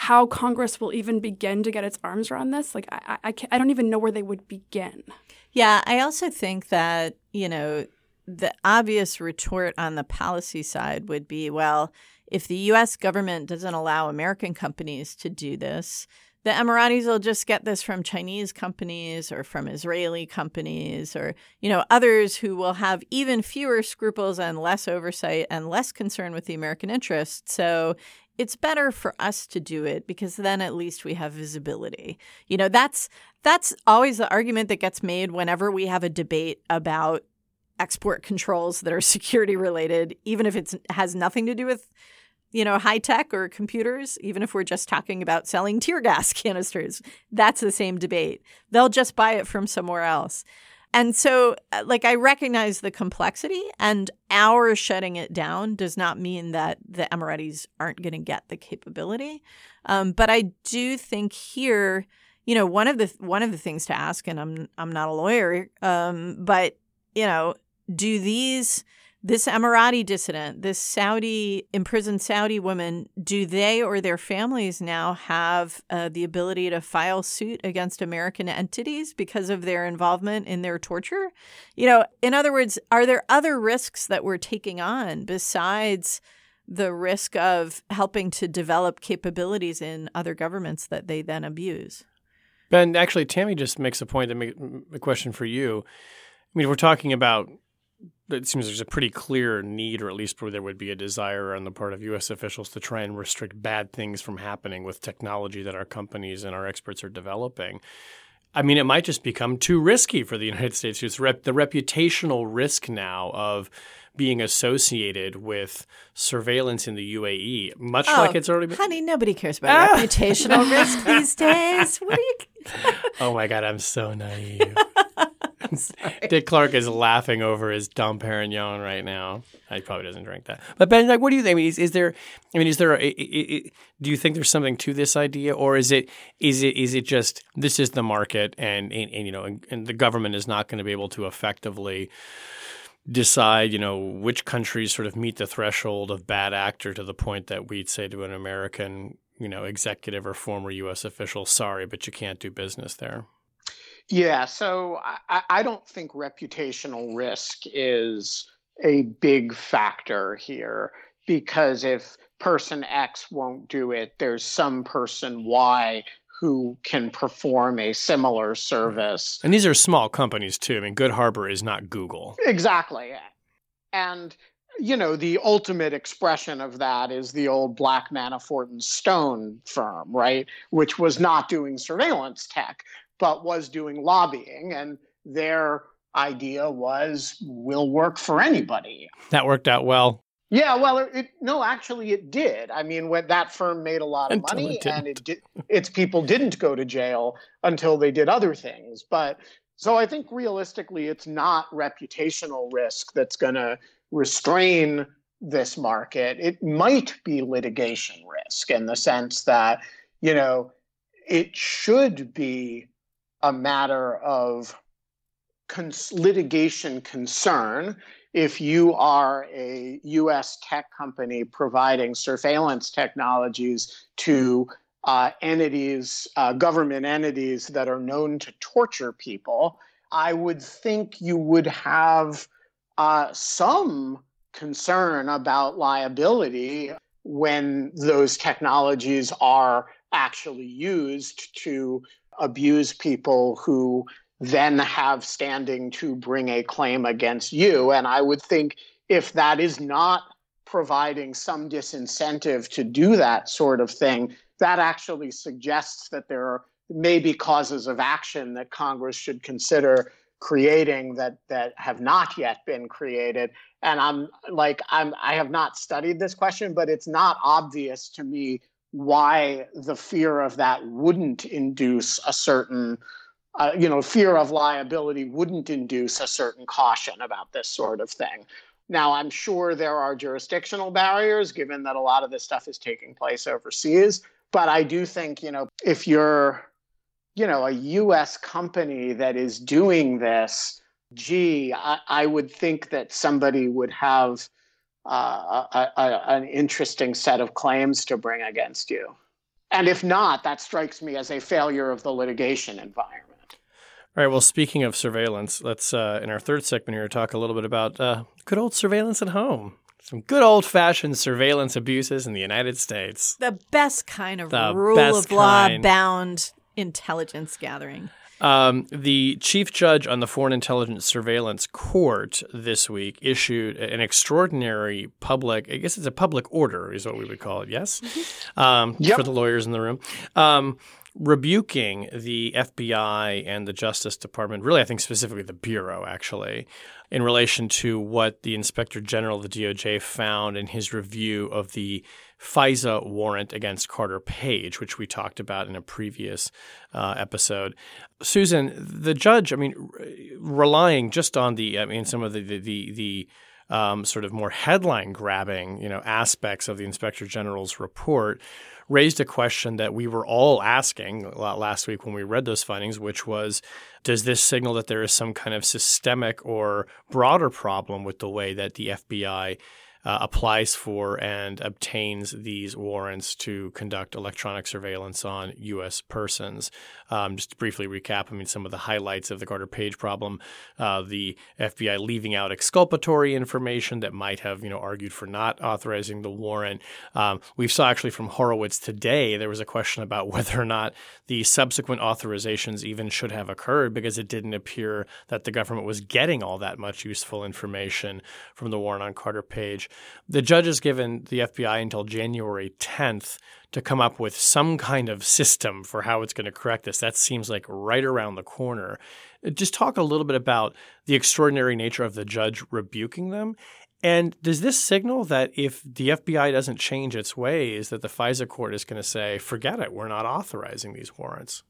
how Congress will even begin to get its arms around this. Like, I, I, I don't even know where they would begin. Yeah, I also think that, you know, the obvious retort on the policy side would be, well, if the U S government doesn't allow American companies to do this, the Emiratis will just get this from Chinese companies or from Israeli companies or, you know, others who will have even fewer scruples and less oversight and less concern with the American interest. So it's better for us to do it because then at least we have visibility. You know, that's that's always the argument that gets made whenever we have a debate about export controls that are security related, even if it has nothing to do with, you know, high tech or computers, even if we're just talking about selling tear gas canisters. That's the same debate. They'll just buy it from somewhere else. And so, like, I recognize the complexity, and our shutting it down does not mean that the Emiratis aren't going to get the capability. Um, but I do think here, you know, one of the one of the things to ask, and I'm I'm not a lawyer, um, but you know, do these this Emirati dissident, this Saudi imprisoned Saudi woman, do they or their families now have uh, the ability to file suit against American entities because of their involvement in their torture? You know, in other words, are there other risks that we're taking on besides the risk of helping to develop capabilities in other governments that they then abuse? Ben, actually, Tammy just makes a point to make a question for you. I mean, if we're talking about, it seems there's a pretty clear need, or at least where there would be a desire on the part of U S officials to try and restrict bad things from happening with technology that our companies and our experts are developing. I mean, it might just become too risky for the United States. It's rep- the reputational risk now of being associated with surveillance in the U A E, much oh, like it's already been. Honey, nobody cares about ah! reputational risk these days. What are you? Oh my God, I'm so naive. Dick Clark is laughing over his Dom Perignon right now. He probably doesn't drink that. But Ben, like, what do you think? I mean, is, is there? I mean, is there? A, a, a, do you think there's something to this idea, or is it? Is it? Is it just this is the market, and and, and you know, and, and the government is not going to be able to effectively decide, you know, which countries sort of meet the threshold of bad actor to the point that we'd say to an American, you know, executive or former U S official, sorry, but you can't do business there. Yeah, so I, I don't think reputational risk is a big factor here, because if person X won't do it, there's some person Y who can perform a similar service. And these are small companies too. I mean, Good Harbor is not Google. Exactly. And, you know, the ultimate expression of that is the old Black Manafort and Stone firm, right? Which was not doing surveillance tech, but was doing lobbying. And their idea was, we'll work for anybody. That worked out well. Yeah, well, it, it no, actually it did. I mean, when that firm made a lot of Until money, it and it did, its people didn't go to jail until they did other things. But so I think realistically, it's not reputational risk that's going to restrain this market. It might be litigation risk in the sense that, you know, it should be a matter of cons- litigation concern if you are a U S tech company providing surveillance technologies to uh, entities, uh, government entities that are known to torture people. I would think you would have uh, some concern about liability when those technologies are actually used to abuse people who then have standing to bring a claim against you. And I would think if that is not providing some disincentive to do that sort of thing, that actually suggests that there are maybe causes of action that Congress should consider creating that that have not yet been created. And I'm like, I'm I have not studied this question, but it's not obvious to me why the fear of that wouldn't induce a certain Uh, you know, fear of liability wouldn't induce a certain caution about this sort of thing. Now, I'm sure there are jurisdictional barriers, given that a lot of this stuff is taking place overseas. But I do think, you know, if you're, you know, a U S company that is doing this, gee, I, I would think that somebody would have uh, a, a, an interesting set of claims to bring against you. And if not, that strikes me as a failure of the litigation environment. All right. Well, speaking of surveillance, let's, uh, in our third segment here, talk a little bit about uh, good old surveillance at home. Some good old-fashioned surveillance abuses in the United States. The best kind of The rule best of law kind. bound intelligence gathering. Um, the chief judge on the Foreign Intelligence Surveillance Court this week issued an extraordinary public, I guess it's a public order is what we would call it, yes? Um, Yep. For the lawyers in the room. Um, rebuking the F B I and the Justice Department, really I think specifically the Bureau actually, in relation to what the Inspector General of the D O J found in his review of the FISA warrant against Carter Page, which we talked about in a previous uh, episode. Susan, the judge, I mean, re- relying just on the, I mean, some of the the the, the um, sort of more headline-grabbing, you know, aspects of the Inspector General's report, raised a question that we were all asking last week when we read those findings, which was, does this signal that there is some kind of systemic or broader problem with the way that the F B I uh, applies for and obtains these warrants to conduct electronic surveillance on U S persons? Um, just to briefly recap, I mean, some of the highlights of the Carter Page problem, uh, the F B I leaving out exculpatory information that might have, you know, argued for not authorizing the warrant. Um, we saw actually from Horowitz today, there was a question about whether or not the subsequent authorizations even should have occurred because it didn't appear that the government was getting all that much useful information from the warrant on Carter Page. The judge has given the F B I until January tenth to come up with some kind of system for how it's going to correct this. That seems like right around the corner. Just talk a little bit about the extraordinary nature of the judge rebuking them. And does this signal that if the F B I doesn't change its ways, that the FISA court is going to say, forget it, we're not authorizing these warrants?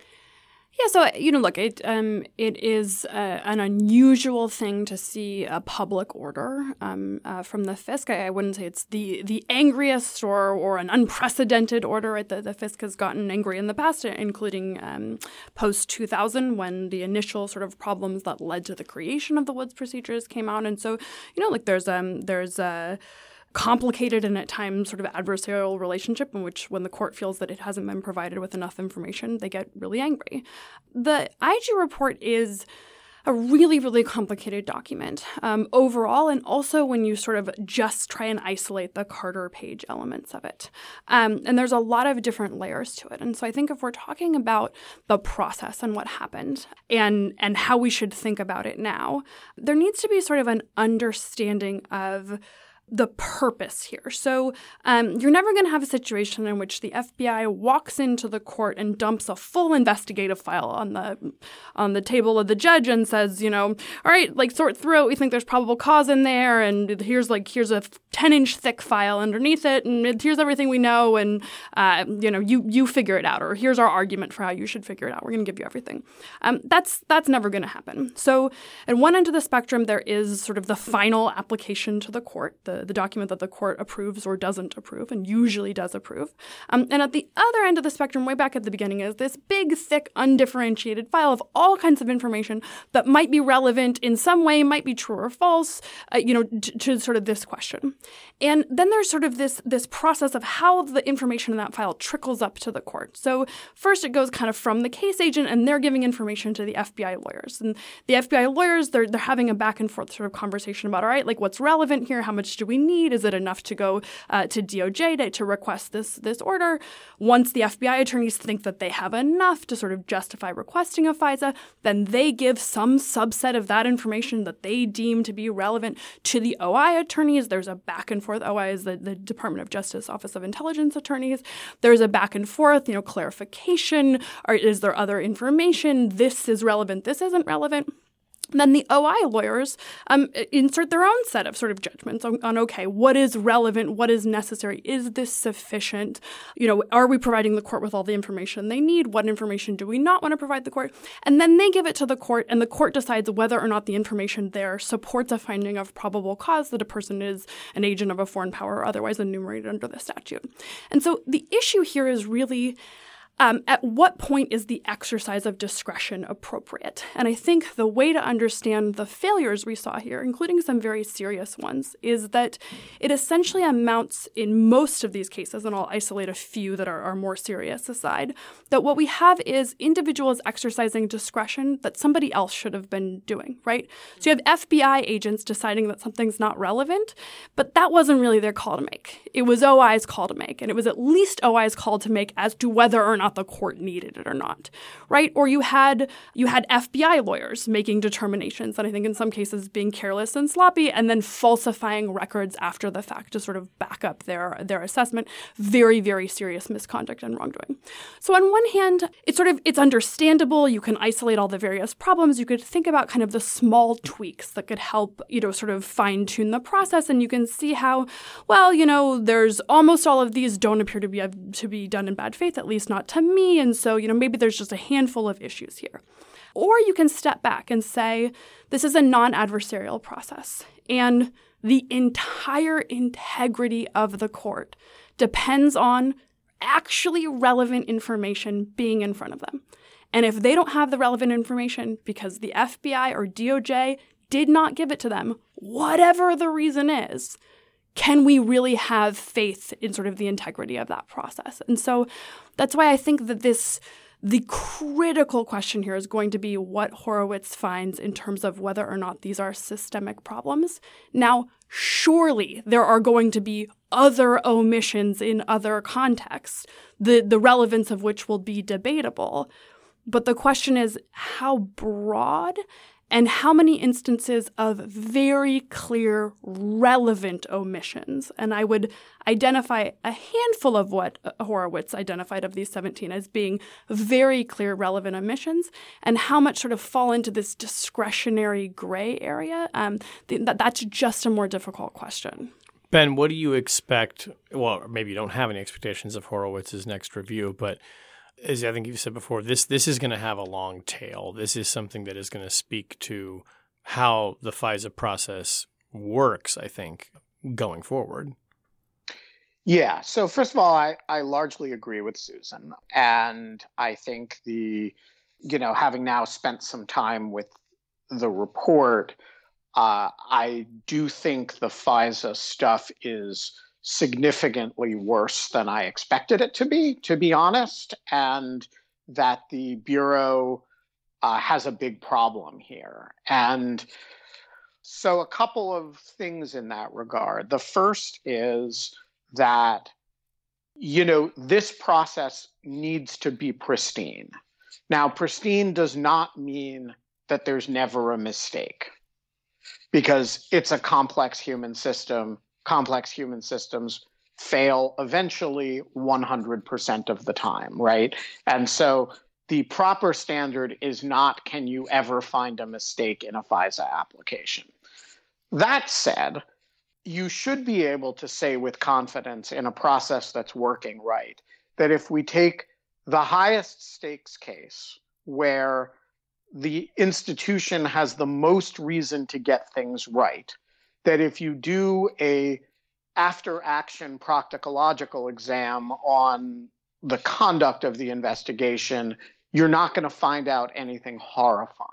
Yeah, so, you know, look, it um, it is uh, an unusual thing to see a public order um, uh, from the F I S C. I, I wouldn't say it's the the angriest or or an unprecedented order. Right? The, the F I S C has gotten angry in the past, including um, post two thousand when the initial sort of problems that led to the creation of the Woods procedures came out. And so, you know, like there's um there's a complicated and at times sort of adversarial relationship in which when the court feels that it hasn't been provided with enough information, they get really angry. The I G report is a really, really complicated document um, overall, and also when you sort of just try and isolate the Carter Page elements of it. Um, and there's a lot of different layers to it. And so I think if we're talking about the process and what happened and, and how we should think about it now, there needs to be sort of an understanding of the purpose here. So um, you're never going to have a situation in which the F B I walks into the court and dumps a full investigative file on the on the table of the judge and says, you know, all right, like sort through it. We think there's probable cause in there, and here's like here's a ten inch thick file underneath it, and here's everything we know, and uh, you know, you you figure it out, or here's our argument for how you should figure it out. We're going to give you everything. Um, that's that's never going to happen. So at one end of the spectrum, there is sort of the final application to the court, the the document that the court approves or doesn't approve, and usually does approve. Um, and at the other end of the spectrum, way back at the beginning, is this big, thick, undifferentiated file of all kinds of information that might be relevant in some way, might be true or false, uh, you know, t- to sort of this question. And then there's sort of this, this process of how the information in that file trickles up to the court. So first it goes kind of from the case agent, and they're giving information to the F B I lawyers. And the F B I lawyers, they're, they're having a back and forth sort of conversation about, all right, like what's relevant here? How much do we need? Is it enough to go uh, to D O J to, to request this this order? Once the F B I attorneys think that they have enough to sort of justify requesting a FISA, then they give some subset of that information that they deem to be relevant to the O I attorneys. There's a back and forth. O I is the, the Department of Justice Office of Intelligence attorneys. There's a back and forth, you know, clarification. Or is there other information? This is relevant. This isn't relevant. Then the O I lawyers um, insert their own set of sort of judgments on, on, okay, what is relevant? What is necessary? Is this sufficient? You know, are we providing the court with all the information they need? What information do we not want to provide the court? And then they give it to the court, and the court decides whether or not the information there supports a finding of probable cause that a person is an agent of a foreign power or otherwise enumerated under the statute. And so the issue here is really Um, at what point is the exercise of discretion appropriate? And I think the way to understand the failures we saw here, including some very serious ones, is that it essentially amounts in most of these cases, and I'll isolate a few that are, are more serious aside, that what we have is individuals exercising discretion that somebody else should have been doing, right? So you have F B I agents deciding that something's not relevant, but that wasn't really their call to make. It was O I's call to make, and it was at least O I's call to make as to whether or not the court needed it or not, right? Or you had you had F B I lawyers making determinations, and I think in some cases being careless and sloppy, and then falsifying records after the fact to sort of back up their their assessment. Very, very serious misconduct and wrongdoing. So on one hand, it's sort of it's understandable. You can isolate all the various problems. You could think about kind of the small tweaks that could help, you know, sort of fine tune the process, and you can see how, well, you know, there's almost all of these don't appear to be to be done in bad faith, at least not to me. And so, you know, maybe there's just a handful of issues here. Or you can step back and say, this is a non-adversarial process, and the entire integrity of the court depends on actually relevant information being in front of them. And if they don't have the relevant information because the F B I or D O J did not give it to them, whatever the reason is, can we really have faith in sort of the integrity of that process? And so that's why I think that this, the critical question here is going to be what Horowitz finds in terms of whether or not these are systemic problems. Now, surely there are going to be other omissions in other contexts, the, the relevance of which will be debatable. But the question is how broad and how many instances of very clear, relevant omissions. And I would identify a handful of what Horowitz identified of these seventeen as being very clear, relevant omissions, and how much sort of fall into this discretionary gray area. Um, th- that's just a more difficult question. Ben, what do you expect? Well, maybe you don't have any expectations of Horowitz's next review, but as I think you said before, this this is going to have a long tail. This is something that is going to speak to how the FISA process works, I think, going forward. Yeah. So first of all, I, I largely agree with Susan. And I think the, you know, having now spent some time with the report, uh, I do think the FISA stuff is significantly worse than I expected it to be, to be honest, and that the Bureau uh, has a big problem here. And so a couple of things in that regard. The first is that, you know, this process needs to be pristine. Now, pristine does not mean that there's never a mistake, because it's a complex human system. Complex human systems fail eventually one hundred percent of the time, right? And so the proper standard is not, can you ever find a mistake in a FISA application? That said, you should be able to say with confidence in a process that's working right, that if we take the highest stakes case where the institution has the most reason to get things right, that if you do a after-action proctological exam on the conduct of the investigation, you're not going to find out anything horrifying.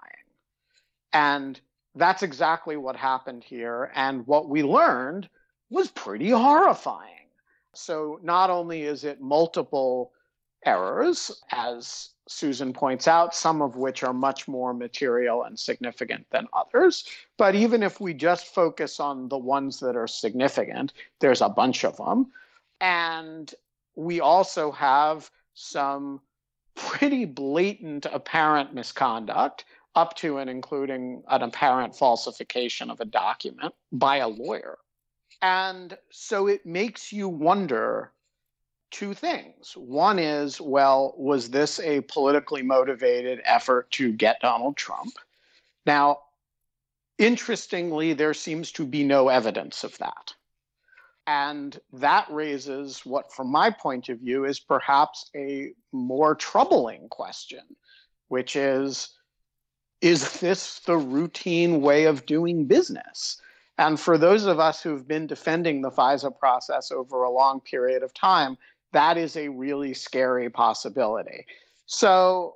And that's exactly what happened here. And what we learned was pretty horrifying. So not only is it multiple errors, as Susan points out, some of which are much more material and significant than others. But even if we just focus on the ones that are significant, there's a bunch of them. And we also have some pretty blatant apparent misconduct, up to and including an apparent falsification of a document by a lawyer. And so it makes you wonder two things. One is, well, was this a politically motivated effort to get Donald Trump? Now, interestingly, there seems to be no evidence of that. And that raises what, from my point of view, is perhaps a more troubling question, which is, is this the routine way of doing business? And for those of us who've been defending the FISA process over a long period of time, that is a really scary possibility. So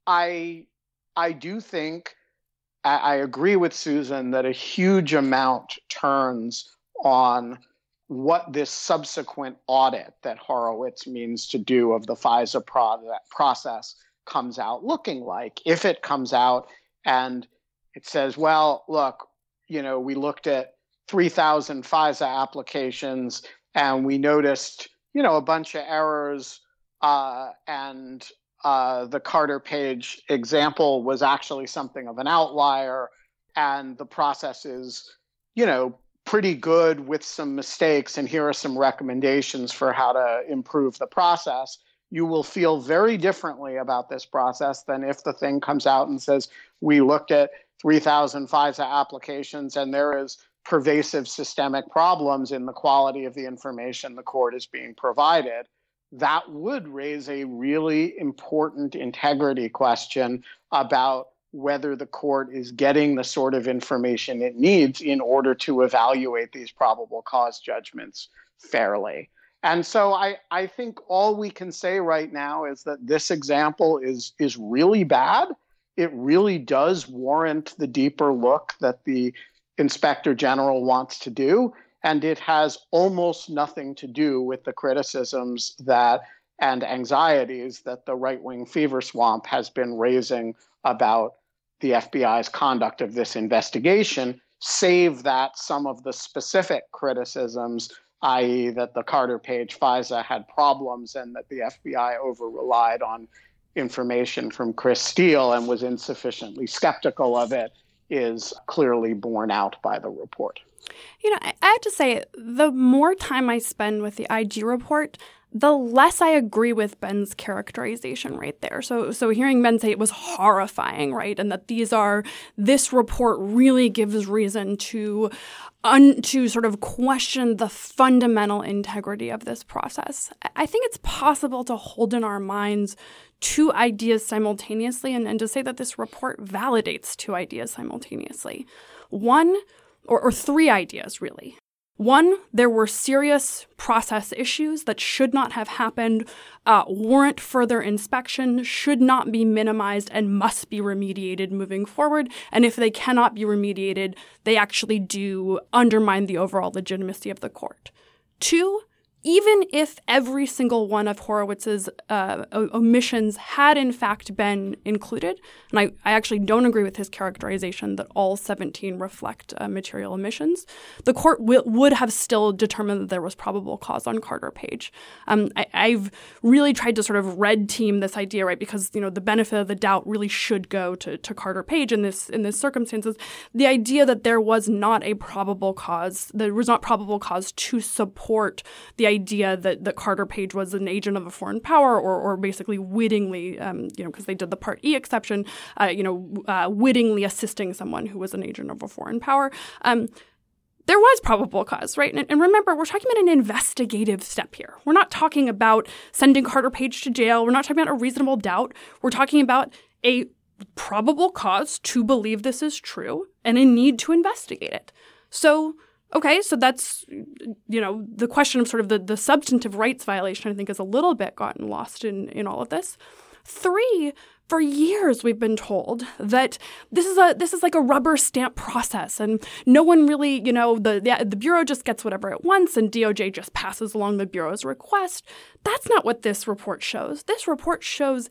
I I do think, I, I agree with Susan that a huge amount turns on what this subsequent audit that Horowitz means to do of the FISA pro- process comes out looking like. If it comes out and it says, well, look, you know, we looked at three thousand FISA applications and we noticed, you know, a bunch of errors uh, and uh, the Carter Page example was actually something of an outlier and the process is, you know, pretty good with some mistakes and here are some recommendations for how to improve the process, you will feel very differently about this process than if the thing comes out and says, we looked at three thousand FISA applications and there is pervasive systemic problems in the quality of the information the court is being provided. That would raise a really important integrity question about whether the court is getting the sort of information it needs in order to evaluate these probable cause judgments fairly. And so I, I think all we can say right now is that this example is, is really bad. It really does warrant the deeper look that the Inspector General wants to do. And it has almost nothing to do with the criticisms that and anxieties that the right-wing fever swamp has been raising about the F B I's conduct of this investigation, save that some of the specific criticisms, that is that the Carter Page FISA had problems and that the F B I over-relied on information from Chris Steele and was insufficiently skeptical of it, is clearly borne out by the report. You know, I have to say, the more time I spend with the I G report, the less I agree with Ben's characterization right there. So so hearing Ben say it was horrifying, right, and that these are, this report really gives reason to un, to sort of question the fundamental integrity of this process. I think it's possible to hold in our minds two ideas simultaneously and, and to say that this report validates two ideas simultaneously. One, or, or three ideas, really. One, there were serious process issues that should not have happened, uh, warrant further inspection, should not be minimized, and must be remediated moving forward. And if they cannot be remediated, they actually do undermine the overall legitimacy of the court. Two, even if every single one of Horowitz's uh, omissions had in fact been included, and I, I actually don't agree with his characterization that all seventeen reflect uh, material omissions, the court w- would have still determined that there was probable cause on Carter Page. Um, I, I've really tried to sort of red team this idea, right, because you know the benefit of the doubt really should go to, to Carter Page in this in this circumstances. The idea that there was not a probable cause, there was not probable cause to support the idea that, that Carter Page was an agent of a foreign power or, or basically wittingly, um, you know, because they did the Part E exception, uh, you know, uh, wittingly assisting someone who was an agent of a foreign power. Um, there was probable cause, right? And, and remember, we're talking about an investigative step here. We're not talking about sending Carter Page to jail. We're not talking about a reasonable doubt. We're talking about a probable cause to believe this is true and a need to investigate it. So Okay, so that's, you know, the question of sort of the, the substantive rights violation, I think, is a little bit gotten lost in, in all of this. Three, for years we've been told that this is a this is like a rubber stamp process and no one really, you know, the, the the Bureau just gets whatever it wants and D O J just passes along the Bureau's request. That's not what this report shows. This report shows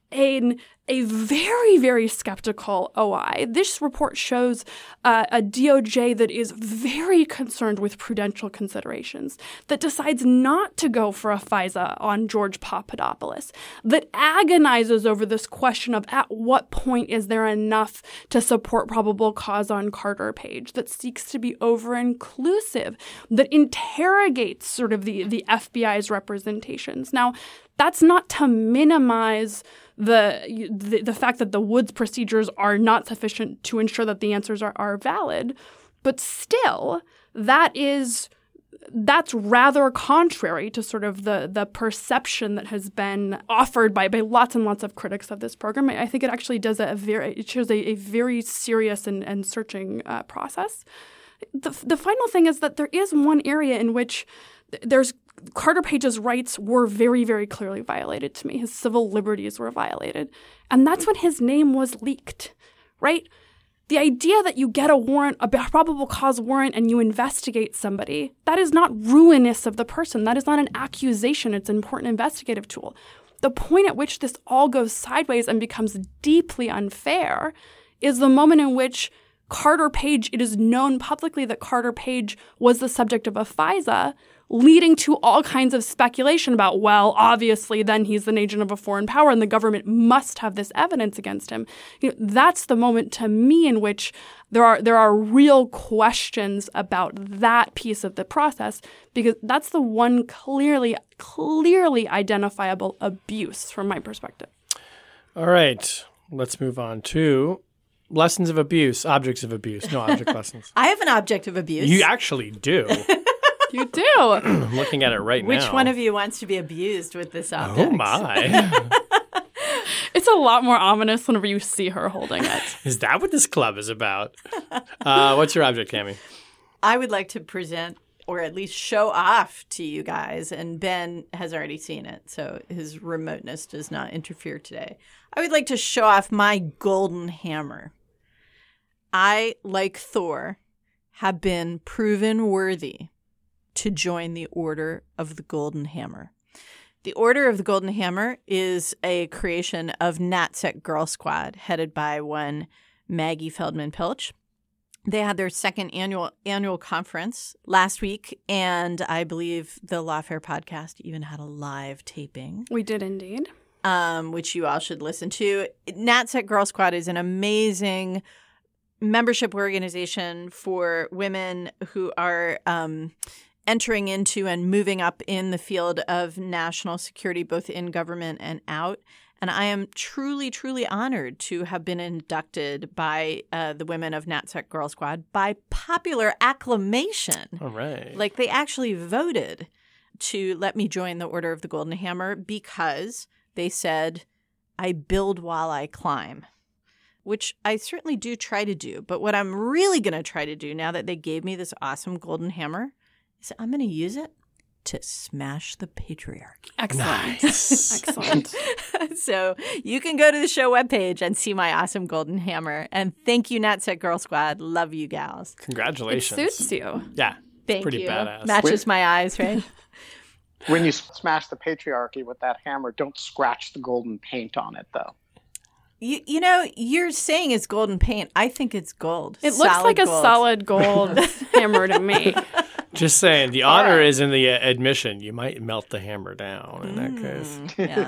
a, a very, very skeptical O I. This report shows uh, a D O J that is very concerned with prudential considerations, that decides not to go for a FISA on George Papadopoulos, that agonizes over this question of at what point is there enough to support probable cause on Carter Page, that seeks to be over-inclusive, that interrogates sort of the, the F B I's representations. Now, that's not to minimize the, the the fact that the Woods procedures are not sufficient to ensure that the answers are, are valid, but still, that is that's rather contrary to sort of the the perception that has been offered by, by lots and lots of critics of this program. I think it actually does a very it shows a, a very serious and, and searching uh, process. The the final thing is that there is one area in which there's Carter Page's rights were very, very clearly violated to me. His civil liberties were violated. And that's when his name was leaked, right? The idea that you get a warrant, a probable cause warrant, and you investigate somebody, that is not ruinous of the person. That is not an accusation. It's an important investigative tool. The point at which this all goes sideways and becomes deeply unfair is the moment in which Carter Page, it is known publicly that Carter Page was the subject of a FISA, leading to all kinds of speculation about, well, obviously then he's an agent of a foreign power and the government must have this evidence against him. You know, that's the moment to me in which there are there are real questions about that piece of the process, because that's the one clearly, clearly identifiable abuse from my perspective. All right, let's move on to lessons of abuse, objects of abuse, no object lessons. I have an object of abuse. You actually do. You do. I'm looking at it right Which now. Which one of you wants to be abused with this object? Oh, my. It's a lot more ominous whenever you see her holding it. Is that what this club is about? Uh, what's your object, Cami? I would like to present, or at least show off to you guys, and Ben has already seen it, so his remoteness does not interfere today. I would like to show off my golden hammer. I, like Thor, have been proven worthy to join the Order of the Golden Hammer. The Order of the Golden Hammer is a creation of NatSec Girl Squad, headed by one Maggie Feldman Pilch. They had their second annual annual conference last week, and I believe the Lawfare podcast even had a live taping. We did indeed. Um, which you all should listen to. NatSec Girl Squad is an amazing membership organization for women who are um, entering into and moving up in the field of national security, both in government and out. And I am truly, truly honored to have been inducted by uh, the women of NatSec Girl Squad by popular acclamation. All right. Like, they actually voted to let me join the Order of the Golden Hammer because they said, I build while I climb, which I certainly do try to do. But what I'm really going to try to do now that they gave me this awesome golden hammer is I'm going to use it to smash the patriarchy. Excellent. Nice. Excellent. So you can go to the show webpage and see my awesome golden hammer. And thank you, NatSec Girl Squad. Love you gals. Congratulations. It suits you. Yeah. Thank it's pretty you. badass. Matches my eyes, right? When you smash the patriarchy with that hammer, don't scratch the golden paint on it, though. You you know, you're saying it's golden paint. I think it's gold. It looks Solid like a gold. solid gold hammer to me. Just saying, the honor is in the uh, admission. You might melt the hammer down in that case. Yeah.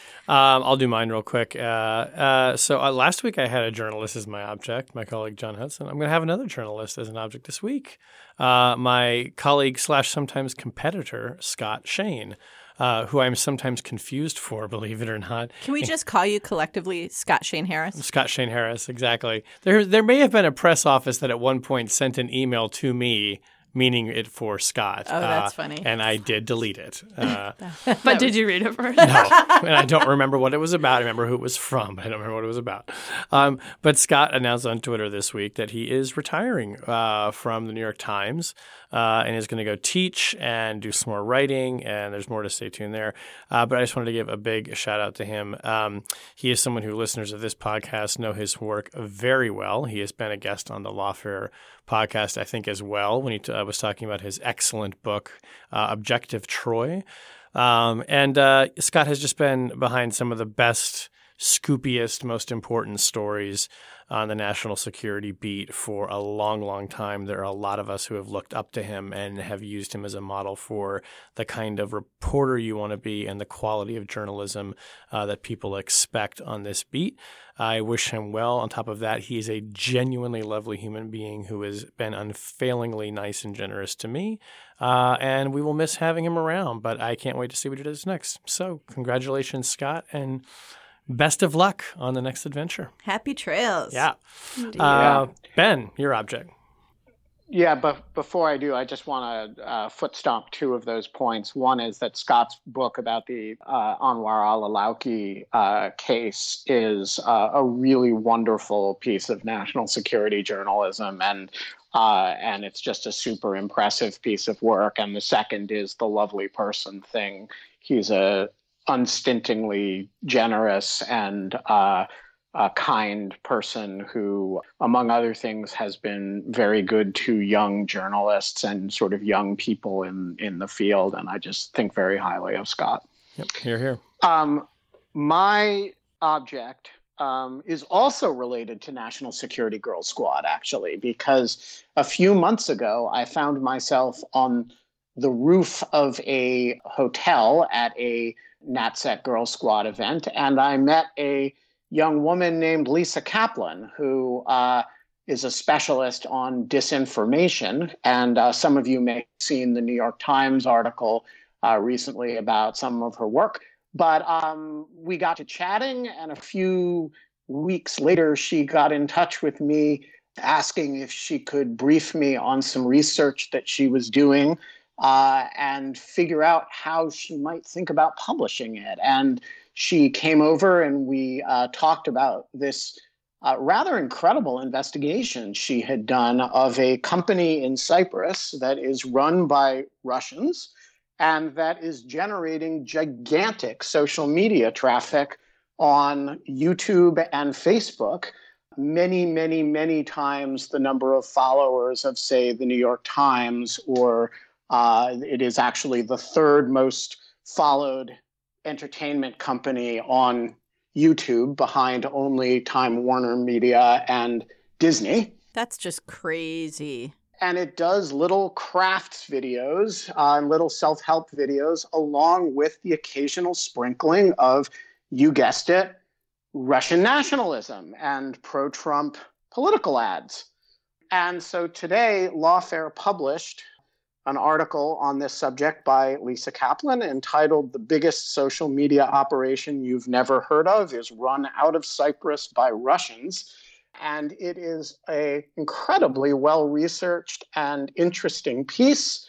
Um, I'll do mine real quick. Uh, uh, so uh, last week I had a journalist as my object, my colleague John Hudson. I'm going to have another journalist as an object this week. Uh, my colleague slash sometimes competitor, Scott Shane, uh, who I'm sometimes confused for, believe it or not. Can we just call you collectively Scott Shane Harris? Scott Shane Harris, exactly. There, there may have been a press office that at one point sent an email to me meaning it for Scott. Oh, that's uh, funny. And I did delete it. Uh, But did you read it first? no, and I don't remember what it was about. I remember who it was from, but I don't remember what it was about. Um, but Scott announced on Twitter this week that he is retiring uh, from the New York Times uh, and is going to go teach and do some more writing, and there's more to stay tuned there. Uh, but I just wanted to give a big shout out to him. Um, he is someone who listeners of this podcast know his work very well. He has been a guest on the Lawfare podcast, I think, as well, when he t- uh, was talking about his excellent book, uh, Objective Troy. Um, and uh, Scott has just been behind some of the best, scoopiest, most important stories on the national security beat for a long, long time. There are a lot of us who have looked up to him and have used him as a model for the kind of reporter you want to be and the quality of journalism uh, that people expect on this beat. I wish him well. On top of that, he is a genuinely lovely human being who has been unfailingly nice and generous to me. Uh, and we will miss having him around, but I can't wait to see what he does next. So congratulations, Scott, and best of luck on the next adventure. Happy trails. Yeah. Uh, Ben, your object. Yeah, but before I do, I just want to uh, foot stomp two of those points. One is that Scott's book about the uh, Anwar al-Awlaki uh, case is uh, a really wonderful piece of national security journalism and Uh, and it's just a super impressive piece of work. And the second is the lovely person thing. He's a unstintingly generous and uh, a kind person who, among other things, has been very good to young journalists and sort of young people in, in the field. And I just think very highly of Scott. Yep, hear, hear. Um, my object Um, is also related to National Security Girl Squad, actually, because a few months ago, I found myself on the roof of a hotel at a NatSec Girl Squad event, and I met a young woman named Lisa Kaplan, who uh, is a specialist on disinformation. And uh, some of you may have seen the New York Times article uh, recently about some of her work. But um, we got to chatting, and a few weeks later, she got in touch with me asking if she could brief me on some research that she was doing uh, and figure out how she might think about publishing it. And she came over and we uh, talked about this uh, rather incredible investigation she had done of a company in Cyprus that is run by Russians and that is generating gigantic social media traffic on YouTube and Facebook, many, many, many times the number of followers of, say, the New York Times, or uh, it is actually the third most followed entertainment company on YouTube behind only Time Warner Media and Disney. That's just crazy. And it does little crafts videos uh, and little self-help videos, along with the occasional sprinkling of, you guessed it, Russian nationalism and pro-Trump political ads. And so today, Lawfare published an article on this subject by Lisa Kaplan entitled "The Biggest Social Media Operation You've Never Heard Of is Run Out of Cyprus by Russians." And it is an incredibly well-researched and interesting piece.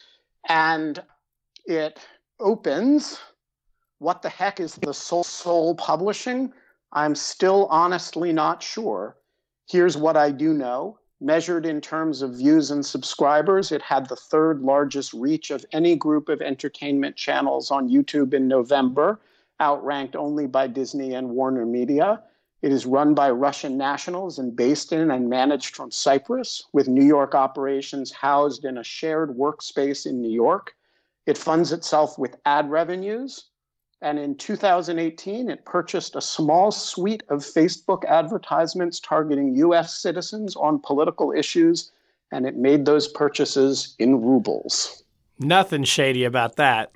And it opens, what the heck is the soul, soul publishing? I'm still honestly not sure. Here's what I do know. Measured in terms of views and subscribers, it had the third largest reach of any group of entertainment channels on YouTube in November, outranked only by Disney and Warner Media. It is run by Russian nationals and based in and managed from Cyprus, with New York operations housed in a shared workspace in New York. It funds itself with ad revenues. And in two thousand eighteen, it purchased a small suite of Facebook advertisements targeting U S citizens on political issues, and it made those purchases in rubles. Nothing shady about that.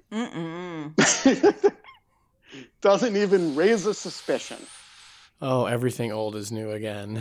Mm-mm. Doesn't even raise a suspicion. Oh, everything old is new again.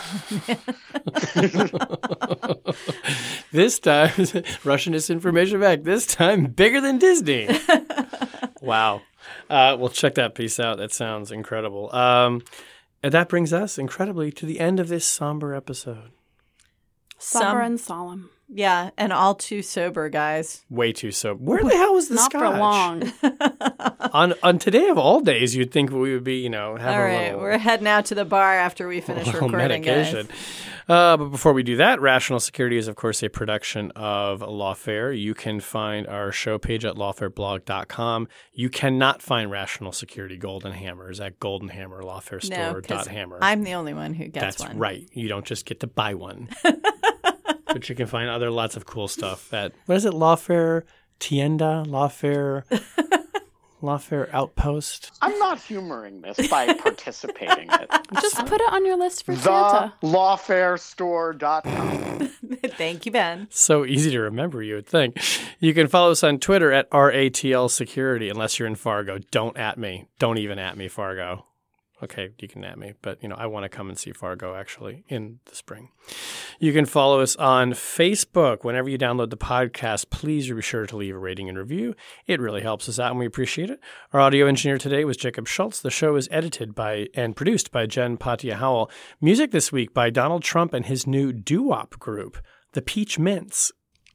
This time, Russian disinformation back. This time, bigger than Disney. Wow. Uh, well, check that piece out. That sounds incredible. Um, and that brings us, incredibly, to the end of this somber episode. Somber Some- and solemn. Yeah, and all too sober, guys. Way too sober. Where the hell was the Not scotch? for long. On on today of all days, you'd think we would be, you know, having All a right, little, we're heading out to the bar after we finish little recording, medication. guys. Uh, but before we do that, Rational Security is, of course, a production of Lawfare. You can find our show page at lawfare blog dot com. You cannot find Rational Security Golden Hammers at golden hammer lawfare No, store 'cause dot hammer. I'm the only one who gets That's one. right. You don't just get to buy one. But you can find other lots of cool stuff at, what is it, Lawfare Tienda? Lawfare, Lawfare Outpost? I'm not humoring this by participating in it. Just put it on your list for the Santa. lawfare store dot com. Thank you, Ben. So easy to remember, you would think. You can follow us on Twitter at R A T L Security, unless you're in Fargo. Don't at me. Don't even at me, Fargo. Okay, you can at me, but you know I want to come and see Fargo actually in the spring. You can follow us on Facebook. Whenever you download the podcast, please be sure to leave a rating and review. It really helps us out, and we appreciate it. Our audio engineer today was Jacob Schultz. The show is edited by and produced by Jen Patia Howell. Music this week by Donald Trump and his new doo-wop group, the Peach Mints.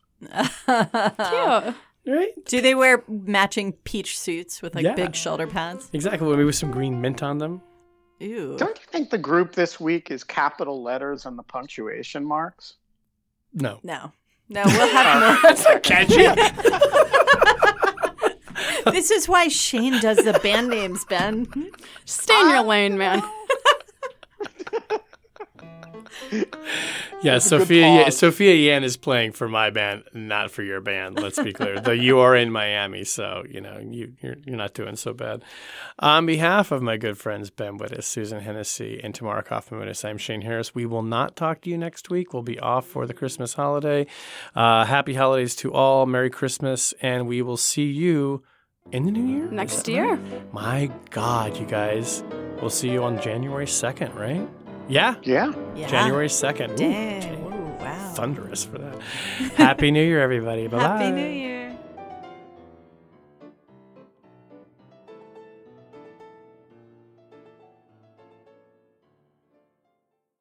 Cute. Right? Do they wear matching peach suits with like Yeah. big shoulder pads? Exactly. Maybe with some green mint on them. Ew. Don't you think the group this week is capital letters and the punctuation marks? No. No. No, we'll have more. That's not catchy. This is why Shane does the band names, Ben. Stay in your lane, man. Yeah, Sophia Sophia Yan is playing for my band, not for your band. Let's be clear. Though you are in Miami, so you know you you're, you're not doing so bad. On behalf of my good friends Ben Wittes, Susan Hennessy, and Tamara Kaufman Wittes, I'm Shane Harris. We will not talk to you next week. We'll be off for the Christmas holiday. Uh, happy holidays to all. Merry Christmas, and we will see you in the new year Next year. My God, you guys, we'll see you on January second, right? Yeah. Yeah. Yeah. January second. Ooh, Dang. Ooh, wow. thunderous for that. Happy New Year, everybody. Bye-bye. Happy New Year.